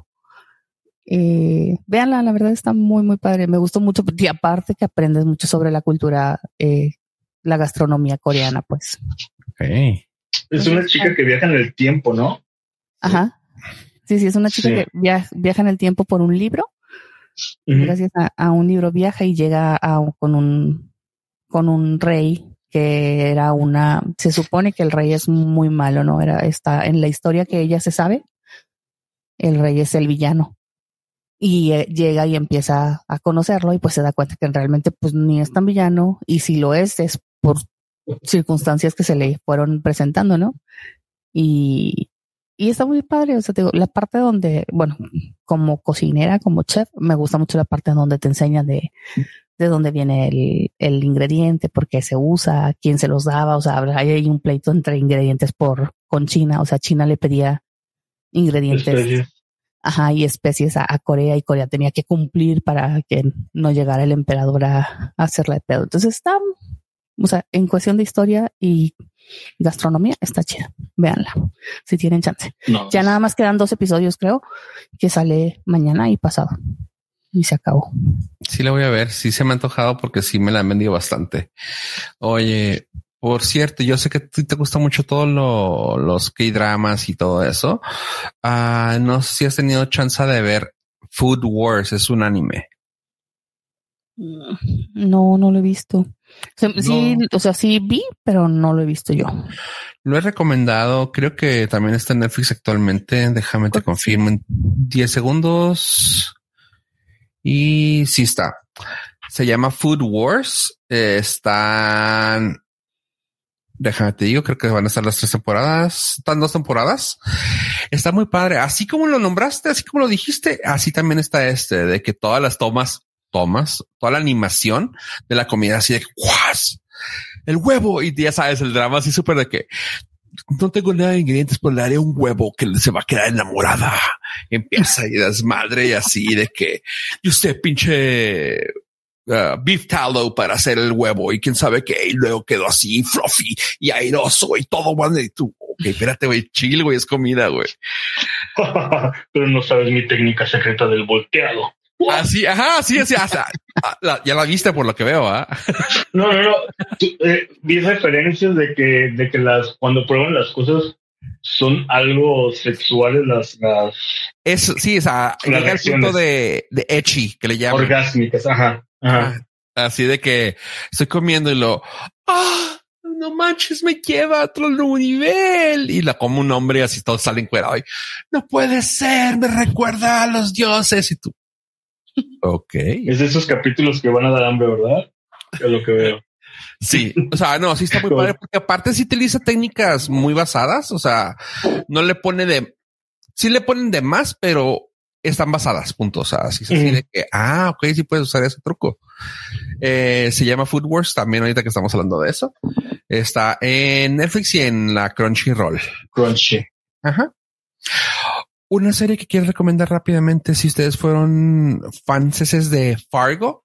S2: Eh, véanla, la verdad está muy, muy padre. Me gustó mucho y aparte que aprendes mucho sobre la cultura, eh, la gastronomía coreana, pues.
S1: Okay.
S3: Es una chica que viaja en el tiempo, ¿no?
S2: Ajá. Sí, sí, es una chica sí. que viaja, viaja en el tiempo por un libro. Uh-huh. Gracias a, a un libro viaja y llega a, con un con un rey que era una, se supone que el rey es muy malo, ¿no? Era, está en la historia que ella se sabe, el rey es el villano. Y eh, llega y empieza a conocerlo y pues se da cuenta que realmente pues ni es tan villano y si lo es, es por circunstancias que se le fueron presentando, ¿no? Y Y está muy padre, o sea, te digo, la parte donde, bueno, como cocinera, como chef, me gusta mucho la parte donde te enseñan de, de dónde viene el, el ingrediente, por qué se usa, quién se los daba, o sea, hay ahí un pleito entre ingredientes por, con China, o sea, China le pedía ingredientes, especies. Ajá, y especies a, a Corea y Corea tenía que cumplir para que no llegara el emperador a, a hacerla de pedo. Entonces está, o sea, en cuestión de historia y gastronomía está chida, véanla si tienen chance. No, ya nada más quedan dos episodios, creo, que sale mañana y pasado y se acabó.
S1: Sí la voy a ver, sí se me ha antojado porque sí me la han vendido bastante. Oye, por cierto, yo sé que a ti te gusta mucho todos lo, los K-dramas y todo eso. Uh, no sé si has tenido chance de ver Food Wars, es un anime.
S2: No, no lo he visto. O sea, no. Sí, o sea, sí vi, pero no lo he visto yo.
S1: Lo he recomendado. Creo que también está en Netflix actualmente. Déjame te confirmo en diez segundos. Y sí está. Se llama Food Wars. Eh, están... Déjame te digo, creo que van a estar las tres temporadas. Están dos temporadas. Está muy padre. Así como lo nombraste, así como lo dijiste, así también está este, de que todas las tomas tomas, toda la animación de la comida así de ¡guas! El huevo. Y ya sabes, el drama así súper de que no tengo nada de ingredientes, pero le haré un huevo que se va a quedar enamorada. Empieza y desmadre y así de que y usted pinche uh, beef tallow para hacer el huevo y quién sabe qué. Y luego quedó así fluffy y airoso y todo bueno. Y tú, oh ok, espérate, güey, chill, güey, es comida, güey.
S3: Pero no sabes mi técnica secreta del volteado.
S1: Así, ajá, sí, así, hasta, la, ya la viste por lo que veo, ¿ah? ¿eh?
S3: No, no, no. Tú, eh, vi referencias de que, de que las, cuando prueban las cosas son algo sexuales, las, las.
S1: Eso, sí, o sea, llega al punto de, de ecchi, que le llaman.
S3: Orgásmicas, ajá, ajá.
S1: Así de que estoy comiendo y lo, ah, no manches, me lleva a otro nivel. Y la como un hombre y así todos salen encuerados. No puede ser, me recuerda a los dioses. Y tú, ok.
S3: Es de esos capítulos que van a dar hambre, ¿verdad? Es lo que veo.
S1: Sí, o sea, no, sí está muy padre porque aparte sí utiliza técnicas muy basadas, o sea, no le pone de, sí le ponen de más, pero están basadas, punto. O sea, así es así de que, ah, ok, sí puedes usar ese truco. Eh, se llama Food Wars, también ahorita que estamos hablando de eso. Está en Netflix y en la Crunchyroll.
S3: Crunchy.
S1: Ajá. Una serie que quiero recomendar rápidamente, si ustedes fueron fans de Fargo.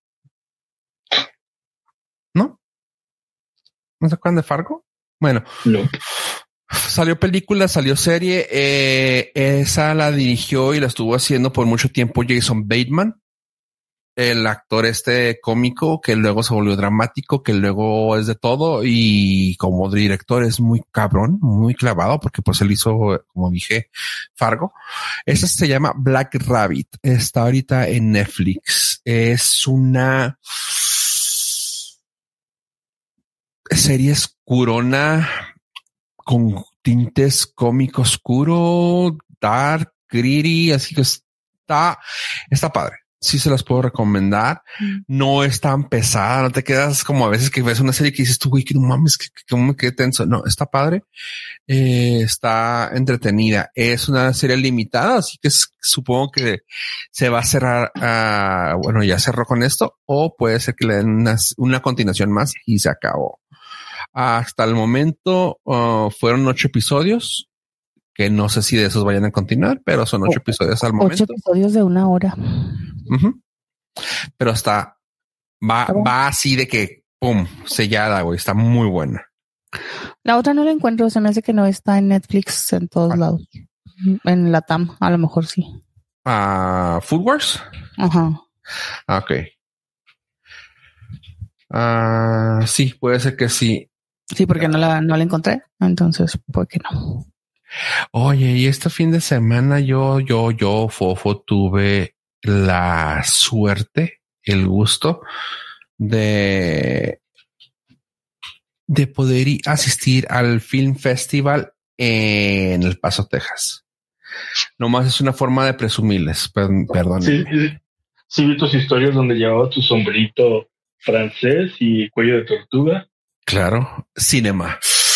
S1: ¿No? ¿No se acuerdan de Fargo? Bueno.
S3: No.
S1: Salió película, salió serie. Eh, esa la dirigió y la estuvo haciendo por mucho tiempo Jason Bateman, el actor este cómico que luego se volvió dramático, que luego es de todo y como director es muy cabrón, muy clavado porque pues él hizo, como dije, Fargo. Esa se llama Black Rabbit. Está ahorita en Netflix. Es una serie oscurona con tintes cómico oscuro, dark, gritty, así que está, está padre. Sí se las puedo recomendar. No es tan pesada, no te quedas como a veces que ves una serie que dices tú, güey, que no mames, que, que, que me quedé tenso. No, está padre. Eh, está entretenida. Es una serie limitada, así que es, supongo que se va a cerrar. Uh, bueno, ya cerró con esto, o puede ser que le den una, una continuación más y se acabó. Hasta el momento uh, fueron ocho episodios, que no sé si de esos vayan a continuar, pero son ocho o, episodios al momento.
S2: Ocho episodios de una hora.
S1: Uh-huh. Pero está, va, oh. va así de que, pum, sellada, güey, está muy buena.
S2: La otra no la encuentro, se me hace que no está en Netflix en todos ah. lados. En la T A M, a lo mejor sí.
S1: ¿Ah, uh, Food Wars?
S2: Ajá.
S1: Ok. Ah, uh, sí, puede ser que sí.
S2: Sí, porque no la, no la encontré. Entonces, ¿por qué no?
S1: Oye, y este fin de semana yo, yo, yo, Fofo, tuve la suerte, el gusto de, de poder ir, asistir al Film Festival en El Paso, Texas. Nomás es una forma de presumirles, perdón.
S3: Sí, sí, sí, vi tus historias donde llevaba tu sombrito francés y cuello de tortuga.
S1: Claro, cinema.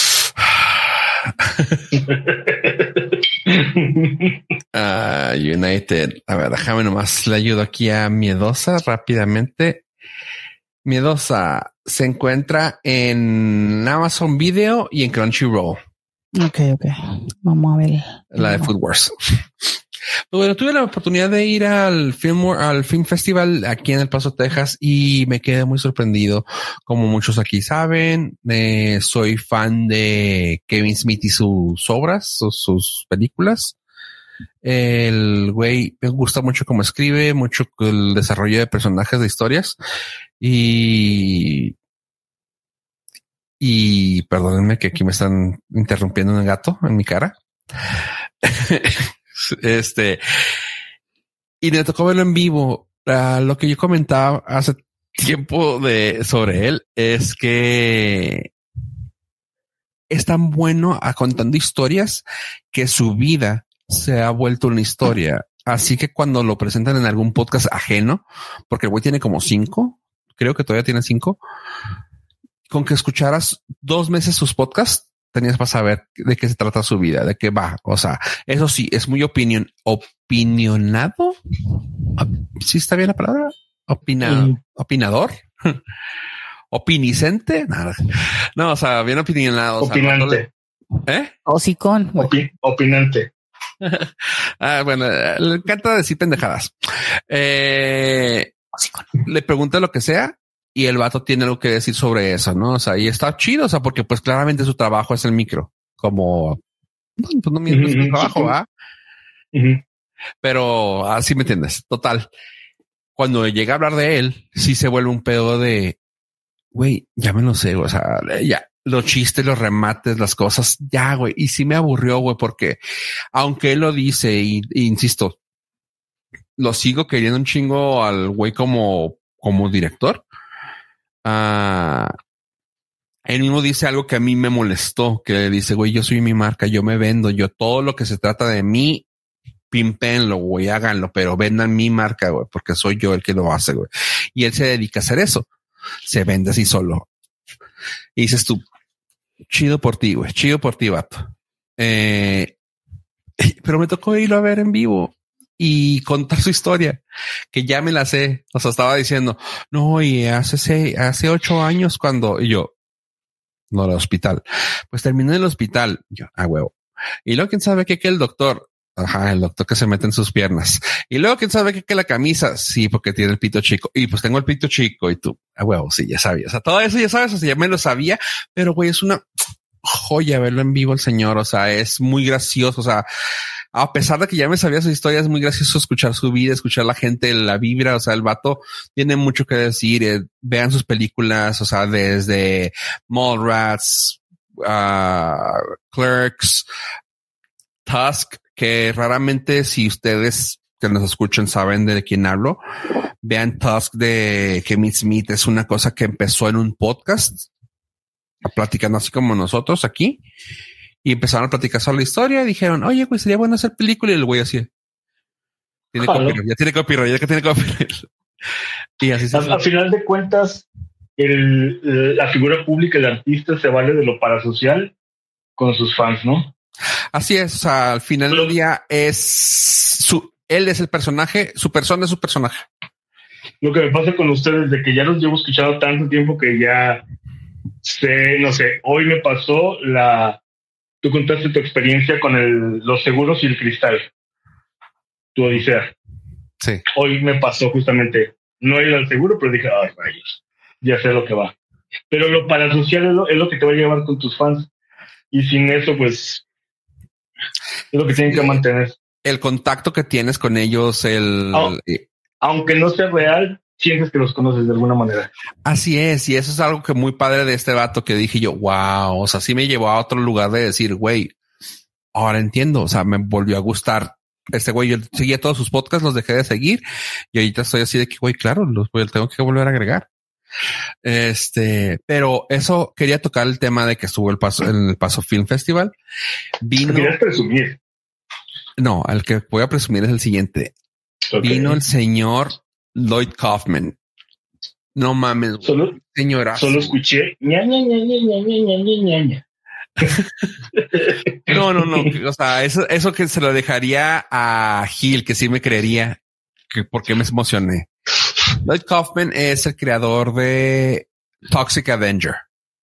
S1: uh, United. A ver, déjame nomás le ayudo aquí a Miedosa rápidamente. Miedosa se encuentra en Amazon Video y en Crunchyroll.
S2: Ok, ok. Vamos a ver.
S1: La de Food Wars. Pues bueno, tuve la oportunidad de ir al Film, al Film Festival aquí en El Paso, Texas, y me quedé muy sorprendido. Como muchos aquí saben, eh, soy fan de Kevin Smith y sus obras, sus, sus películas. El güey me gusta mucho cómo escribe, mucho el desarrollo de personajes, de historias. Y, y perdónenme que aquí me están interrumpiendo un gato en mi cara. Este, y me tocó verlo en vivo. Uh, lo que yo comentaba hace tiempo de sobre él es que es tan bueno a contando historias que su vida se ha vuelto una historia. Así que cuando lo presentan en algún podcast ajeno, porque el güey tiene como cinco, creo que todavía tiene cinco, con que escucharas dos meses sus podcasts, tenías para saber de qué se trata su vida, de qué va. O sea, eso sí, es muy opinion, opinionado. ¿Sí está bien la palabra? Opina, mm. Opinador. Opinicente. No, no, o sea, bien opinionado.
S3: Opinante.
S1: O sea, ¿eh?
S2: Hocicón.
S3: Opi, opinante.
S1: Ah, bueno, le encanta decir pendejadas. Eh, le pregunta lo que sea y el vato tiene algo que decir sobre eso, ¿no? O sea, y está chido, o sea, porque pues claramente su trabajo es el micro, como No, pues no mientes uh-huh, tu trabajo, ¿va?
S3: Uh-huh.
S1: Pero así me entiendes. Total. Cuando llega a hablar de él, sí se vuelve un pedo de, güey, ya me lo sé, o sea, ya los chistes, los remates, las cosas, ya, güey. Y sí me aburrió, güey, porque aunque él lo dice y, y insisto, lo sigo queriendo un chingo al güey como, como director. Ah, uh, él mismo dice algo que a mí me molestó, que dice, güey, yo soy mi marca, yo me vendo, yo todo lo que se trata de mí, pimpenlo, güey, háganlo, pero vendan mi marca, güey, porque soy yo el que lo hace, güey. Y él se dedica a hacer eso. Se vende así solo. Y dices tú, chido por ti, güey, chido por ti, vato. Eh, pero me tocó irlo a ver en vivo y contar su historia, que ya me la sé. O sea, estaba diciendo, no, y hace seis, hace ocho años cuando, y yo, no, el hospital. Pues terminé en el hospital. Yo, ah, huevo. Y luego, quién sabe qué, que el doctor, ajá, el doctor que se mete en sus piernas. Y luego, quién sabe qué, que la camisa, sí, porque tiene el pito chico. Y pues tengo el pito chico y tú, ah, huevo, sí, ya sabía. O sea, todo eso ya sabes, o sea, ya me lo sabía, pero güey, es una joya verlo en vivo el señor. O sea, es muy gracioso. O sea, a pesar de que ya me sabía su historia, es muy gracioso escuchar su vida, escuchar la gente, la vibra. O sea, el vato tiene mucho que decir. Eh, vean sus películas, o sea, desde Mallrats, uh, Clerks, Tusk, que raramente si ustedes que nos escuchan saben de quién hablo, vean Tusk de Kevin Smith. Es una cosa que empezó en un podcast, platicando así como nosotros aquí. Y empezaron a platicar sobre la historia y dijeron, oye, güey, sería bueno hacer película. Y el güey así, tiene
S3: Claro.
S1: copyright, ya tiene copyright, ya que tiene copyright. Y así se
S3: a, a final de cuentas, el, la figura pública, el artista se vale de lo parasocial con sus fans, ¿no?
S1: Así es, o sea, al final Pero, del día es su, él es el personaje, su persona es su personaje.
S3: Lo que me pasa con ustedes, de que ya los llevo escuchando tanto tiempo que ya sé, no sé, hoy me pasó la... Tú contaste tu experiencia con el, los seguros y el cristal. Tu odisea.
S1: Sí.
S3: Hoy me pasó justamente. No he ido al seguro, pero dije, ay, rayos, ya sé lo que va. Pero lo parasocial es lo, es lo que te va a llevar con tus fans. Y sin eso, pues, es lo que tienen que mantener.
S1: El contacto que tienes con ellos, el...
S3: Oh, aunque no sea real, sientes que los conoces de alguna manera.
S1: Así es, y eso es algo que muy padre de este vato que dije yo, wow, o sea, sí me llevó a otro lugar de decir, güey, ahora entiendo, o sea, me volvió a gustar este güey. Yo seguía todos sus podcasts, los dejé de seguir y ahorita estoy así de que, güey, claro, los voy, tengo que volver a agregar. Este, pero eso quería tocar el tema de que estuvo el paso en el Paso Film Festival. Vino.
S3: ¿Quieres presumir?
S1: No, el que voy a presumir es el siguiente. Okay. Vino el señor Lloyd Kaufman. No mames,
S3: solo,
S1: señora.
S3: Solo escuché ña, ña, ña, ña, ña, ña, ña, ña.
S1: No, no, no. O sea, eso, eso que se lo dejaría a Gil, que sí me creería que porque me emocioné. Lloyd Kaufman es el creador de Toxic Avenger.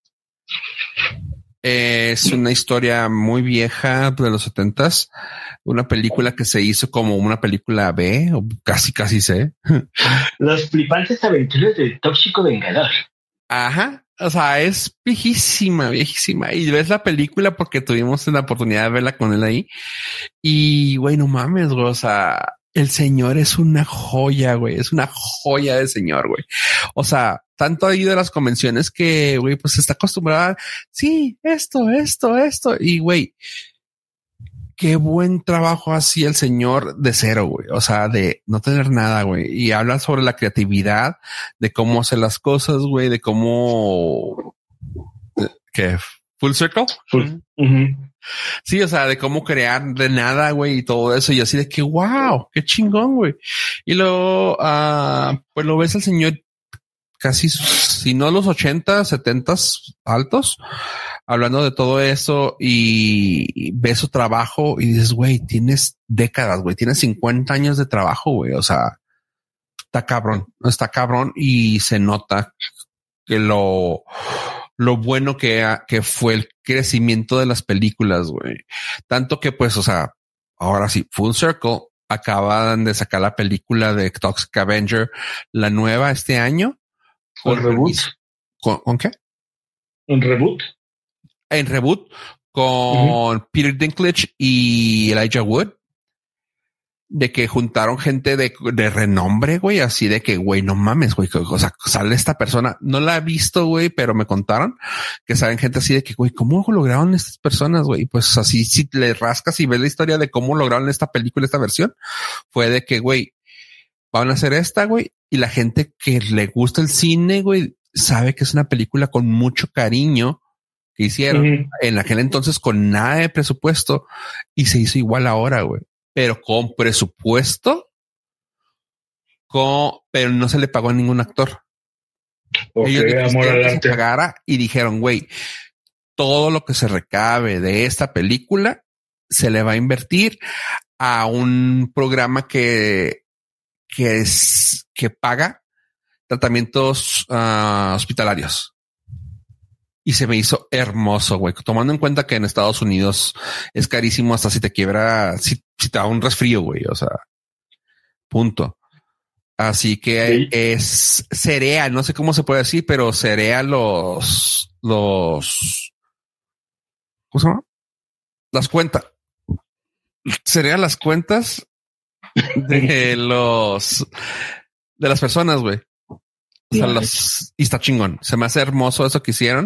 S1: Es una historia muy vieja de los setentas. Una película que se hizo como una película B, o casi, casi C.
S3: Las flipantes aventuras del tóxico vengador.
S1: Ajá. O sea, es viejísima, viejísima. Y ves la película porque tuvimos la oportunidad de verla con él ahí. Y, güey, no mames, güey. O sea, el señor es una joya, güey. Es una joya de señor, güey. O sea, tanto ha ido a las convenciones que, güey, pues está acostumbrado a, sí, esto, esto, esto. Y, güey, qué buen trabajo hacía el señor de cero, güey. O sea, de no tener nada, güey. Y habla sobre la creatividad, de cómo hacer las cosas, güey, de cómo... ¿Qué? ¿Full circle?
S3: Full. Uh-huh.
S1: Sí, o sea, de cómo crear de nada, güey, y todo eso. Y así de que, wow, qué chingón, güey. Y luego, uh, pues lo ves al señor casi, si no los ochenta, setenta altos, hablando de todo eso y ves su trabajo y dices, güey, tienes décadas, güey, tienes cincuenta años de trabajo, güey. O sea, está cabrón, está cabrón y se nota que lo, lo bueno que, que fue el crecimiento de las películas, güey. Tanto que pues, o sea, ahora sí, Full Circle, acaban de sacar la película de Toxic Avenger, la nueva este año.
S3: ¿Con reboot?
S1: ¿Con, ¿Con qué?
S3: ¿Un reboot?
S1: En reboot con uh-huh. Peter Dinklage y Elijah Wood, de que juntaron gente de, de renombre, güey, así de que, güey, no mames, güey, o sea, sale esta persona, no la he visto, güey, pero me contaron que saben gente así de que, güey, ¿cómo lograron estas personas, güey? Pues así, si le rascas y ves la historia de cómo lograron esta película, esta versión, fue de que, güey, van a hacer esta, güey, y la gente que le gusta el cine, güey, sabe que es una película con mucho cariño que hicieron uh-huh. en aquel entonces con nada de presupuesto y se hizo igual ahora, güey. Pero con presupuesto, con, pero no se le pagó a ningún actor.
S3: Okay,
S1: ellos
S3: amor
S1: que
S3: adelante.
S1: se pagara y dijeron, güey, todo lo que se recabe de esta película se le va a invertir a un programa que, que es, que paga tratamientos uh, hospitalarios. Y se me hizo hermoso, güey. Tomando en cuenta que en Estados Unidos es carísimo hasta si te quiebra, si, si te da un resfrío, güey. O sea, punto. Así que sí. Es cereal. No sé cómo se puede decir, pero cereal los, los, ¿cómo se llama? Las cuentas. Cereal las cuentas de los, de las personas, güey. O sea, los, y está chingón. Se me hace hermoso eso que hicieron.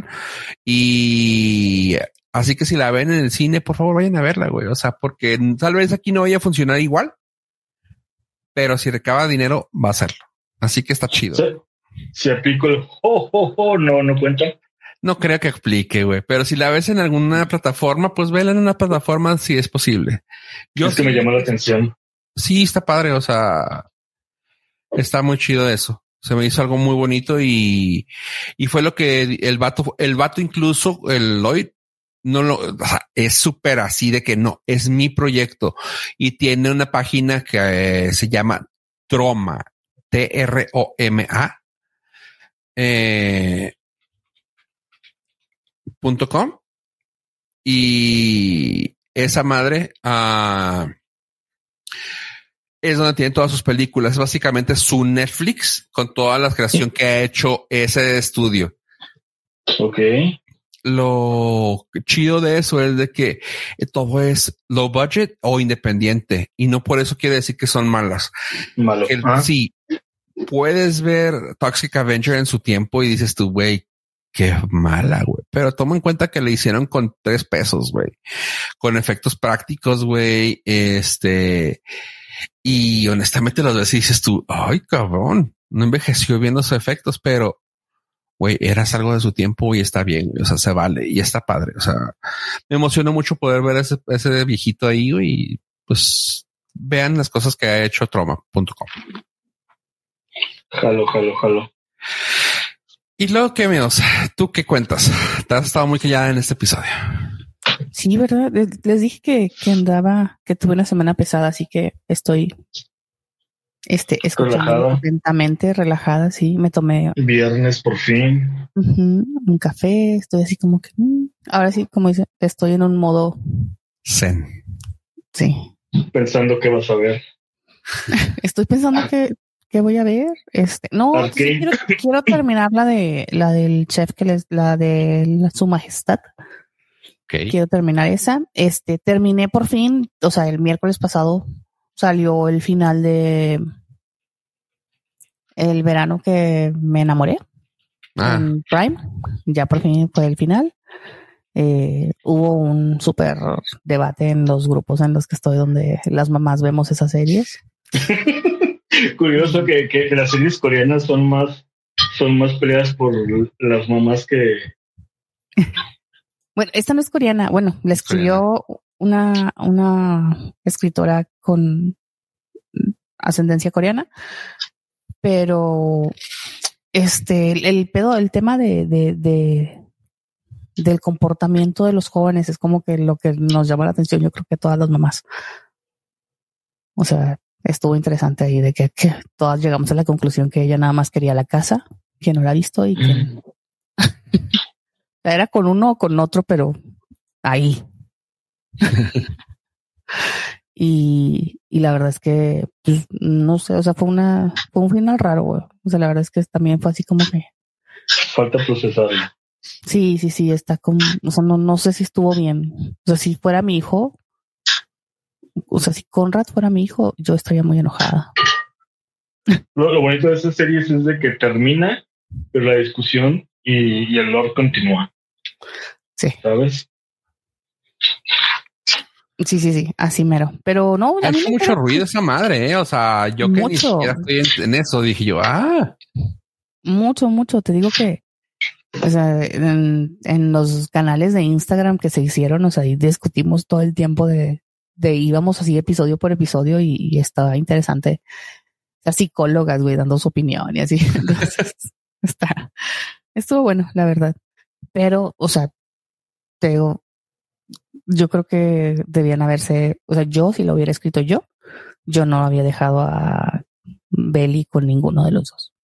S1: Y así que si la ven en el cine, por favor, vayan a verla, güey. O sea, porque tal vez aquí no vaya a funcionar igual, pero si recaba dinero, va a hacerlo. Así que está chido.
S3: Se, se aplico el oh, oh, oh, no, no cuenta.
S1: No creo que explique, güey. Pero si la ves en alguna plataforma, pues vela en una plataforma si es posible. Yo
S3: es que
S1: sí,
S3: me llamó la atención.
S1: Sí, está padre. O sea, está muy chido eso. Se me hizo algo muy bonito y, y fue lo que el vato, el vato incluso, el Lloyd, no lo, o sea, es súper así de que no, es mi proyecto y tiene una página que eh, se llama Troma, T R O M A, eh, punto com y esa madre, ah, uh, es donde tienen todas sus películas. Es básicamente su Netflix con toda la creación que ha hecho ese estudio.
S3: Ok.
S1: Lo chido de eso es de que todo es low budget o independiente y no por eso quiere decir que son malas.
S3: Malo.
S1: El,
S3: ¿Ah?
S1: Sí, puedes ver Toxic Avenger en su tiempo y dices tú, güey, qué mala, güey. Pero toma en cuenta que le hicieron con tres pesos, güey. Con efectos prácticos, güey. Este... Y honestamente los ves y dices tú, ay, cabrón, no envejeció viendo sus efectos, pero güey, eras algo de su tiempo y está bien, o sea, se vale y está padre. O sea, me emocionó mucho poder ver ese, ese viejito ahí y pues vean las cosas que ha hecho Troma punto com.
S3: Jalo, jalo, jalo.
S1: Y luego, ¿qué menos? ¿Tú qué cuentas? Te has estado muy callada en este episodio.
S2: Sí, verdad. Les dije que, que andaba, que tuve una semana pesada, así que estoy este, escuchando atentamente, relajada. Sí, me tomé
S3: viernes por fin
S2: uh-huh, un café. Estoy así como que mm, ahora sí, como dice, estoy en un modo
S1: zen.
S2: Sí.
S3: Pensando qué vas a ver.
S2: Estoy pensando que, que voy a ver. Este, no,
S3: okay.
S2: sí, quiero, quiero terminar la de la del chef que les, la de la, Su Majestad.
S1: Okay.
S2: Quiero terminar esa. Este, terminé por fin, o sea, el miércoles pasado salió el final de El verano que me enamoré ah. en Prime. Ya por fin fue el final. Eh, hubo un súper debate en los grupos en los que estoy, donde las mamás vemos esas series.
S3: Curioso que, que las series coreanas son más, son más peleadas por las mamás que...
S2: Bueno, esta no es coreana. Bueno, la escribió una, una escritora con ascendencia coreana, pero este, el, el pedo, el tema de, de, de, del comportamiento de los jóvenes es como que lo que nos llama la atención, yo creo que todas las mamás. O sea, estuvo interesante ahí de que, que todas llegamos a la conclusión que ella nada más quería la casa, que no la ha visto y que mm. era con uno o con otro, pero ahí. y, y la verdad es que, pues, no sé, o sea, fue una, fue un final raro, güey. O sea, la verdad es que también fue así como que...
S3: Falta procesarlo.
S2: Sí, sí, sí, está como, o sea, no, no sé si estuvo bien. O sea, si fuera mi hijo, o sea, si Conrad fuera mi hijo, yo estaría muy enojada.
S3: Lo, lo bonito de esas series es de que termina, pero la discusión y, y el lore continúa.
S2: Sí.
S3: ¿Sabes?
S2: Sí, sí, sí, así mero. Pero no,
S1: ha hecho mucho ruido esa madre, ¿eh? O sea, yo que mucho. Ni siquiera estoy en, en eso, dije yo, ah.
S2: Mucho, mucho. Te digo que, o sea, en, en los canales de Instagram que se hicieron, o sea, ahí discutimos todo el tiempo de, de íbamos así episodio por episodio y, y estaba interesante. Las psicólogas, güey, dando su opinión y así. Entonces, está, estuvo bueno, la verdad. Pero, o sea, te digo, yo creo que debían haberse, o sea, yo si lo hubiera escrito yo, yo no había dejado a Belly con ninguno de los dos.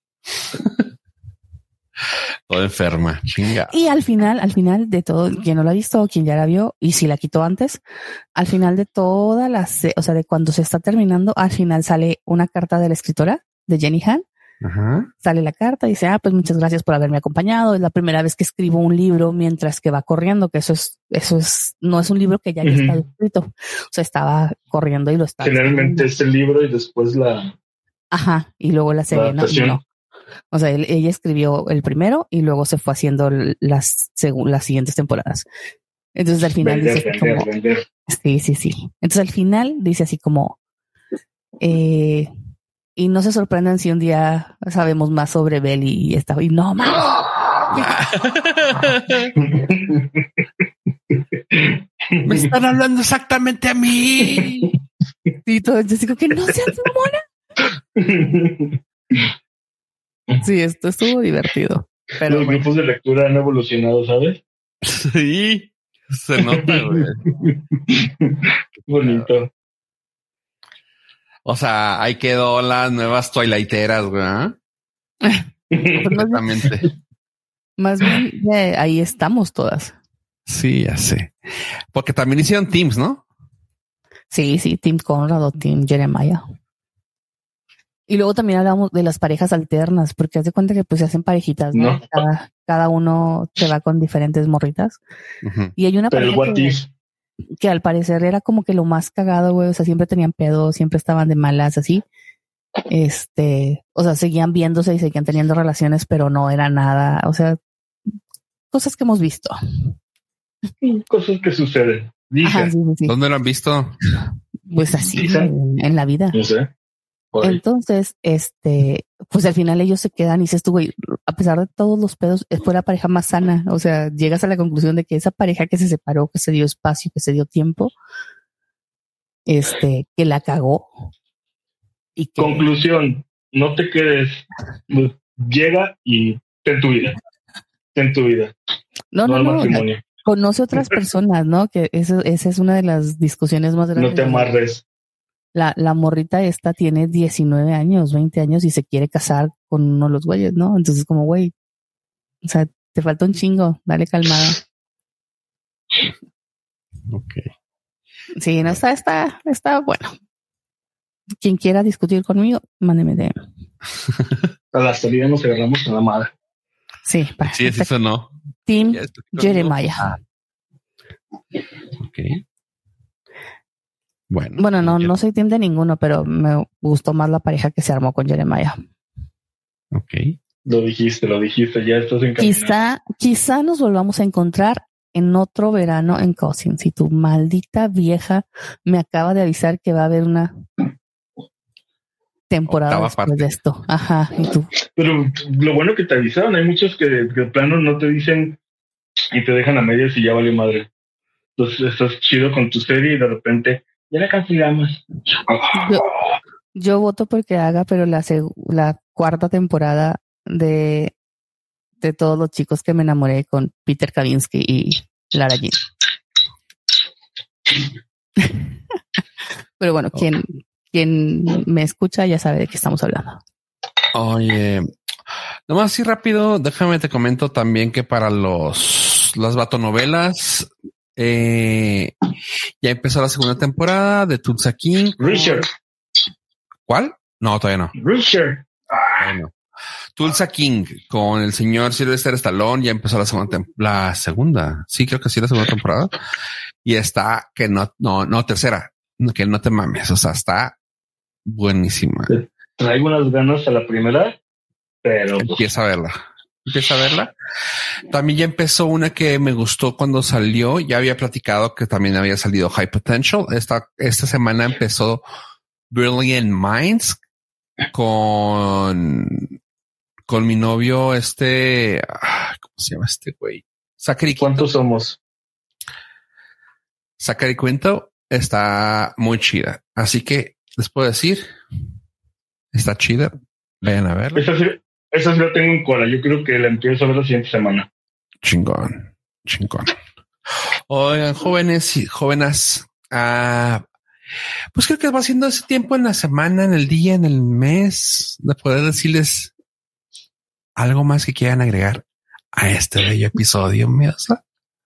S1: Todo enferma, chinga.
S2: Y al final, al final de todo, quien no la ha visto o quien ya la vio, y si la quitó antes, al final de toda la, o sea, de cuando se está terminando, al final sale una carta de la escritora, de Jenny Han.
S1: Ajá.
S2: Sale la carta y dice, ah, pues muchas gracias por haberme acompañado. Es la primera vez que escribo un libro mientras que va corriendo, que eso es, eso es, no es un libro que ya haya uh-huh. estado escrito. O sea, estaba corriendo y lo estaba.
S3: Generalmente es el libro y después la.
S2: Ajá. Y luego la serie, ¿no? no. O sea, él, ella escribió el primero y luego se fue haciendo las, según las siguientes temporadas. Entonces al final
S3: vender,
S2: dice
S3: vender,
S2: como,
S3: vender.
S2: sí, sí, sí. Entonces al final dice así como, eh, y no se sorprendan si un día sabemos más sobre Belly y esta. Y no más.
S1: Me están hablando exactamente a mí.
S2: Sí, todo. Yo digo que no seas mona. Sí, esto estuvo divertido. Pero
S3: los
S2: bueno.
S3: grupos de lectura han evolucionado, ¿sabes?
S1: Sí, se nota, güey.
S3: Bonito.
S1: O sea, ahí quedó las nuevas Twilighteras, güey. Exactamente.
S2: Más bien, eh, ahí estamos todas.
S1: Sí, ya sé. Porque también hicieron teams, ¿no?
S2: Sí, sí, Team Conrad o Team Jeremiah. Y luego también hablamos de las parejas alternas, porque haz de cuenta que pues se hacen parejitas, ¿no? no. Cada, cada uno se va con diferentes morritas. Uh-huh. Y hay una
S3: Pero
S2: pareja que, que al parecer era como que lo más cagado, güey. O sea, siempre tenían pedo, siempre estaban de malas, así. Este, o sea, seguían viéndose y seguían teniendo relaciones, pero no era nada. O sea, cosas que hemos visto.
S3: Cosas que suceden.
S2: Ajá, sí, sí, sí.
S1: ¿Dónde lo han visto?
S2: Pues así, en, en la vida.
S3: No sé.
S2: Entonces, este, pues al final ellos se quedan y dices tú, güey, a pesar de todos los pedos, fue la pareja más sana. O sea, llegas a la conclusión de que esa pareja que se separó, que se dio espacio, que se dio tiempo, este, que la cagó. Y que...
S3: Conclusión, no te quedes, llega y ten tu vida, ten tu vida.
S2: No, no, no, no. Conoce otras personas, ¿no? Que eso, esa es una de las discusiones más grandes.
S3: No te amarres.
S2: La, la morrita esta tiene diecinueve años, veinte años y se quiere casar con uno de los güeyes, ¿no? Entonces como, güey, o sea, te falta un chingo, dale calmada.
S1: Ok.
S2: Sí, no, está, está, está bueno. Quien quiera discutir conmigo, mándeme D M.
S3: A la salida nos agarramos con la madre.
S2: Sí, para.
S1: Sí, es eso, no.
S2: Team Jeremiah.
S1: Ah. Ok. Bueno,
S2: bueno, no, no soy team de ninguno, pero me gustó más la pareja que se armó con Jeremiah.
S1: Ok.
S3: Lo dijiste, lo dijiste, ya estás encaminado.
S2: Quizá, quizá nos volvamos a encontrar en otro verano en Cousins. Si tu maldita vieja me acaba de avisar que va a haber una temporada después de esto. Ajá, y tú.
S3: Pero lo bueno que te avisaron, hay muchos que de plano no te dicen y te dejan a medias y ya vale madre. Entonces estás chido con tu serie y de repente ya la cancelamos.
S2: Yo, yo voto porque haga, pero la, la cuarta temporada de, de todos los chicos que me enamoré con Peter Kavinsky y Lara Jean. Pero bueno, quien, quien me escucha ya sabe de qué estamos hablando.
S1: Oye, nomás así rápido, déjame te comento también que para los las batonovelas eh, ya empezó la segunda temporada de Tulsa King.
S3: Richard.
S1: ¿Cuál? No, todavía no.
S3: Richard.
S1: Bueno, Tulsa King con el señor Sylvester Stallone ya empezó la segunda, tem- la segunda. Sí, creo que sí, la segunda temporada. Y está que no, no, no, tercera, que no te mames. O sea, está buenísima.
S3: Traigo unas ganas a la primera, pero
S1: empieza a verla. Empieza a verla. También ya empezó una que me gustó cuando salió. Ya había platicado que también había salido High Potential. Esta, esta semana empezó Brilliant Minds con, con mi novio, este, ¿cómo se llama este güey? Zachary Quinto.
S3: ¿Cuántos somos?
S1: Zachary Quinto está muy chida. Así que les puedo decir, está chida. Vayan a verla.
S3: Esa sí, esa sí la tengo en cola. Yo creo que la empiezo a ver la siguiente semana.
S1: Chingón, chingón. Oigan, jóvenes y jóvenes, ah, pues creo que va siendo ese tiempo en la semana, en el día, en el mes, de poder decirles algo más que quieran agregar a este bello episodio, Miosa.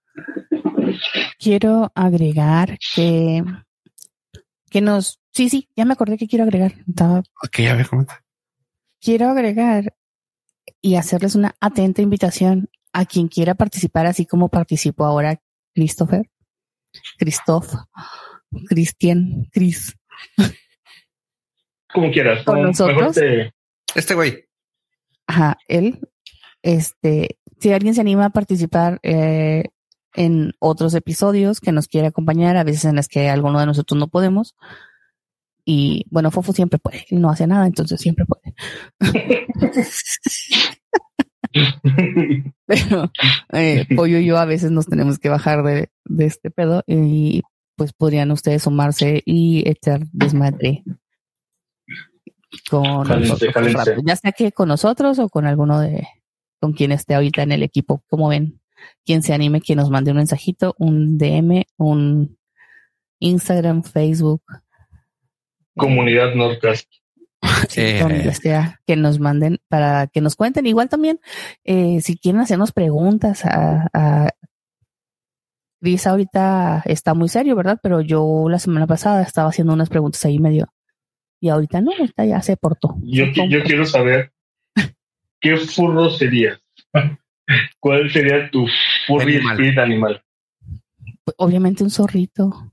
S2: Quiero agregar que, que nos, sí, sí, ya me acordé que quiero agregar. Estaba,
S1: Ok, a ver, comenta.
S2: quiero agregar y hacerles una atenta invitación a quien quiera participar, así como participó ahora Christopher, Christoph, Cristian, Chris.
S3: Como quieras.
S2: Con
S3: Como
S2: nosotros.
S3: mejor te...
S1: Este güey.
S2: Ajá, él, este, si alguien se anima a participar eh, en otros episodios que nos quiere acompañar, a veces en las que alguno de nosotros no podemos. Y bueno, Fofo siempre puede, él no hace nada, entonces siempre puede. Pero eh, Pollo y yo a veces nos tenemos que bajar de, de este pedo y pues podrían ustedes sumarse y echar desmadre con
S3: Jálense,
S2: nosotros,
S3: jálense.
S2: rápido. Ya sea que con nosotros o con alguno de con quien esté ahorita en el equipo. Como ven, quien se anime, quien nos mande un mensajito, un D M, un Instagram, Facebook,
S3: Comunidad Nordcast.
S2: sí,
S1: Eh,
S2: donde sea, que nos manden para que nos cuenten. Igual también, eh, si quieren hacernos preguntas a, a Chris, ahorita está muy serio, ¿verdad? Pero yo la semana pasada estaba haciendo unas preguntas ahí medio, y ahorita no, ahorita ya se portó.
S3: Yo,
S2: Se
S3: qui- yo quiero saber qué furro serías. ¿Cuál sería tu furry
S1: Animal.
S3: spirit animal?
S2: Obviamente un zorrito.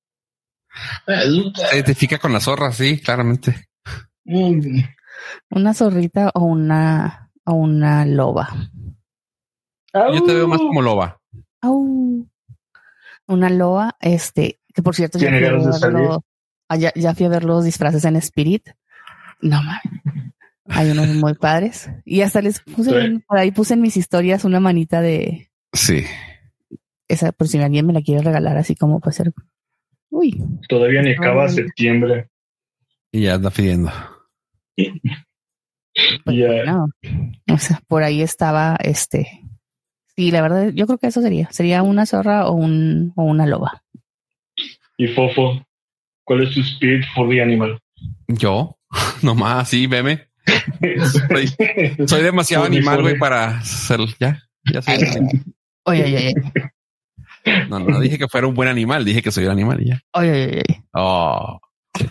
S1: Se identifica con la zorra, sí, claramente.
S3: Mm,
S2: Una zorrita o una, o una loba.
S1: Yo te veo más como loba.
S2: Au. Una loba, este, que por cierto, ya
S3: Tiene
S2: fui, a
S3: ganas de salir.
S2: verlo, ah, ya, ya fui a ver los disfraces en Spirit. No mames. Hay unos muy padres. Y hasta les puse,
S3: Sí.
S2: en- por ahí puse en mis historias una manita de
S1: Sí.
S2: esa, por si alguien me la quiere regalar, así como puede ser. Uy,
S3: Todavía ni
S2: Está
S3: acaba
S2: muy bonito.
S3: septiembre.
S1: Y ya anda pidiendo.
S2: pues,
S3: Ya.
S2: no. O sea, por ahí estaba este. Sí, la verdad, yo creo que eso sería. Sería una zorra o un, o una loba.
S3: Y Fofo, ¿cuál es tu spirit furry animal?
S1: Yo, nomás, sí, veme. Soy, soy demasiado
S3: Furry,
S1: animal, güey,
S3: furry.
S1: para ser. Ya, ya soy un animal.
S2: Oye, oye, oye.
S1: No, no dije que fuera un buen animal, dije que soy un animal y ya.
S2: Oye, oye, oye.
S1: Oh.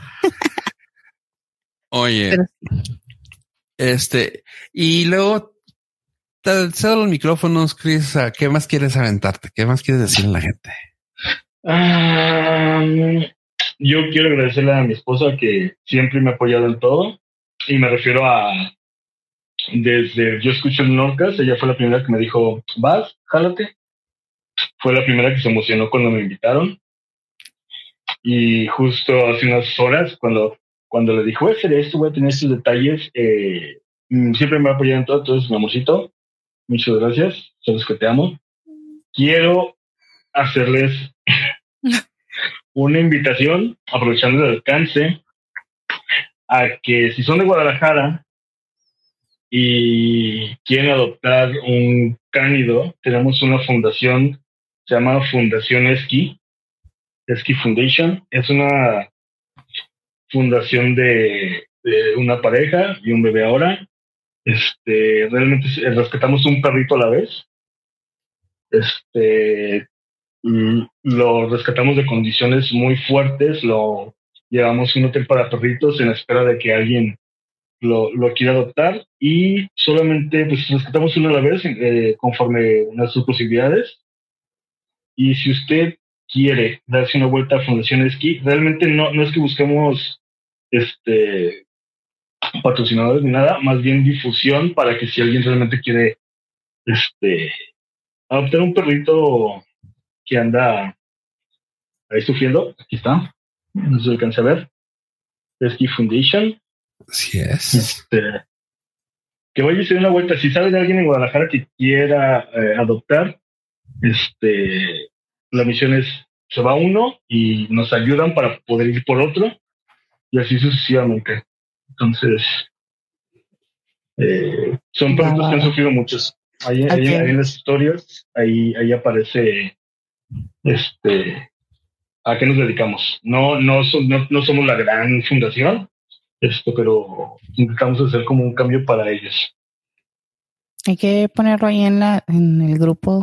S1: Oye,
S2: Pero-
S1: este, y luego te cedo los micrófonos, Chris. ¿A ¿Qué más quieres aventarte? ¿Qué más quieres decirle a la gente?
S3: Ah, yo quiero agradecerle a mi esposa que siempre me ha apoyado en todo. Y me refiero a desde yo escucho el Nordcast, ella fue la primera que me dijo, vas, jálate. Fue la primera que se emocionó cuando me invitaron. Y justo hace unas horas, cuando, cuando le dije, voy a hacer esto, voy a tener estos detalles, eh, mm, siempre me ha apoyado en todo. Entonces, mi amorcito, muchas gracias. Sabes que te amo. Quiero hacerles una invitación, aprovechando el alcance, a que si son de Guadalajara y quieren adoptar un cánido, tenemos una fundación, se llama Fundación Esqui, Esqui Foundation. Es una fundación de, de una pareja y un bebé ahora. Este, realmente rescatamos un perrito a la vez. Este, lo rescatamos de condiciones muy fuertes, lo llevamos a un hotel para perritos en espera de que alguien lo, lo quiere adoptar y solamente pues rescatamos uno a la vez eh, conforme a sus posibilidades. Y si usted quiere darse una vuelta a Fundación Esquí, realmente no, no es que busquemos este patrocinadores ni nada, más bien difusión para que si alguien realmente quiere este adoptar un perrito que anda ahí sufriendo, aquí está, no se alcanza a ver, Esquí Foundation.
S1: Así es.
S3: Este, que vaya a hacer una vuelta. Si sabe de alguien en Guadalajara que quiera eh, adoptar, este, la misión es, se va uno y nos ayudan para poder ir por otro y así sucesivamente. Entonces, eh, son perritos wow. que han sufrido muchos. Ahí, okay. ahí, ahí en las historias, ahí, ahí aparece este a qué nos dedicamos. No, no, so, no, no somos la gran fundación, esto, pero intentamos hacer como un cambio para ellos.
S2: Hay que ponerlo ahí en la en el grupo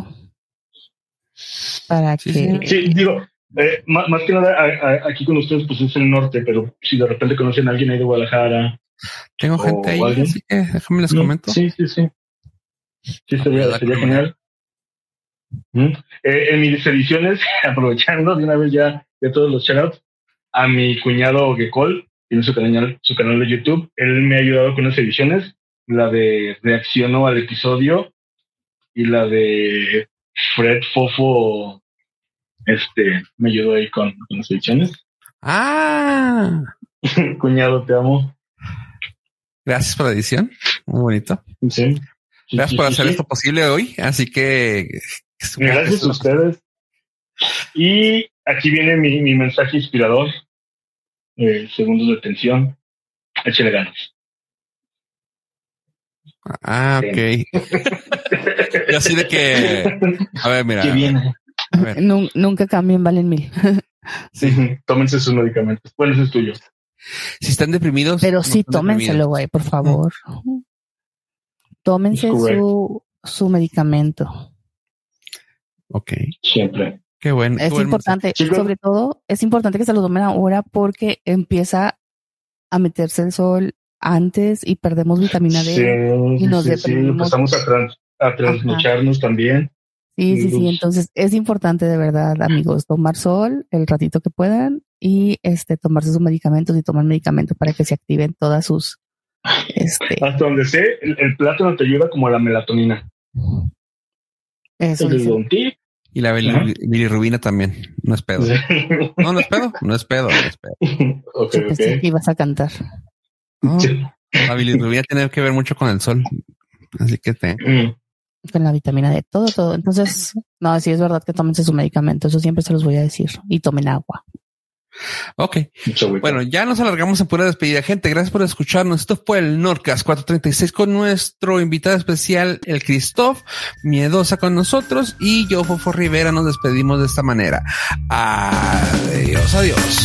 S2: para
S3: sí,
S2: que...
S3: Sí, digo, eh, más, más que nada a, a, aquí con ustedes pues es el norte, pero si de repente conocen a alguien ahí de Guadalajara...
S1: Tengo gente ahí, alguien, así que déjame les comento.
S3: Sí, sí, sí. Sí, sería, sería genial. ¿Mm? Eh, en mis ediciones, aprovechando de una vez ya de todos los shoutouts, a mi cuñado Gekol, tiene su canal, su canal de YouTube, él me ha ayudado con las ediciones, la de Reacciono al episodio y la de Fred Fofo, este, me ayudó ahí con, con las ediciones.
S1: Ah,
S3: cuñado, te amo.
S1: Gracias por la edición, muy bonito.
S3: Sí. Sí,
S1: Gracias
S3: sí,
S1: por
S3: sí,
S1: hacer
S3: sí.
S1: esto posible hoy, así que...
S3: Gracias a ustedes. Y aquí viene mi, mi mensaje inspirador. Eh, segundos de tensión. Échale ganas.
S1: Ah, ok. Y así de que... A ver, mira.
S3: ¿Qué viene?
S1: A ver.
S2: Nunca cambien, valen mil.
S3: Sí, tómense sus medicamentos. Bueno, ese es tuyo.
S1: Si están deprimidos...
S2: Pero sí, no tómenselo, güey, por favor. Mm. Tómense su, su medicamento.
S1: Ok.
S3: Siempre.
S1: Qué bueno.
S2: Es
S1: qué
S2: importante,
S3: bueno.
S2: sobre todo, es importante que se lo tomen ahora porque empieza a meterse el sol antes y perdemos vitamina D.
S3: Sí,
S2: y nos
S3: sí,
S2: deprimimos.
S3: sí, empezamos a, trans, a trasnocharnos también.
S2: Sí, sí, sí. Entonces es importante de verdad, amigos, tomar sol el ratito que puedan y este tomarse sus medicamentos y tomar medicamento para que se activen todas sus... Este...
S3: Hasta donde sé, el, el plátano te ayuda como la melatonina.
S2: Eso es
S3: un tip.
S1: Y la bilirrubina también. No es pedo. No, no es pedo. No es pedo. No es pedo.
S3: Okay,
S2: Yo pensé
S3: okay.
S2: que ibas a cantar.
S1: No, sí. La bilirrubina tiene que ver mucho con el sol. Así que te...
S3: Mm.
S2: Con la vitamina D, todo, todo. Entonces, no, sí es verdad que tómense su medicamento. Eso siempre se los voy a decir. Y tomen agua.
S1: Ok. Bueno, ya nos alargamos en pura despedida. Gente, gracias por escucharnos. Esto fue el Nordcast cuatrocientos treinta y seis con nuestro invitado especial, el Christoph, Miedosa con nosotros, y yo, Fofo Rivera, nos despedimos de esta manera. Adiós, adiós.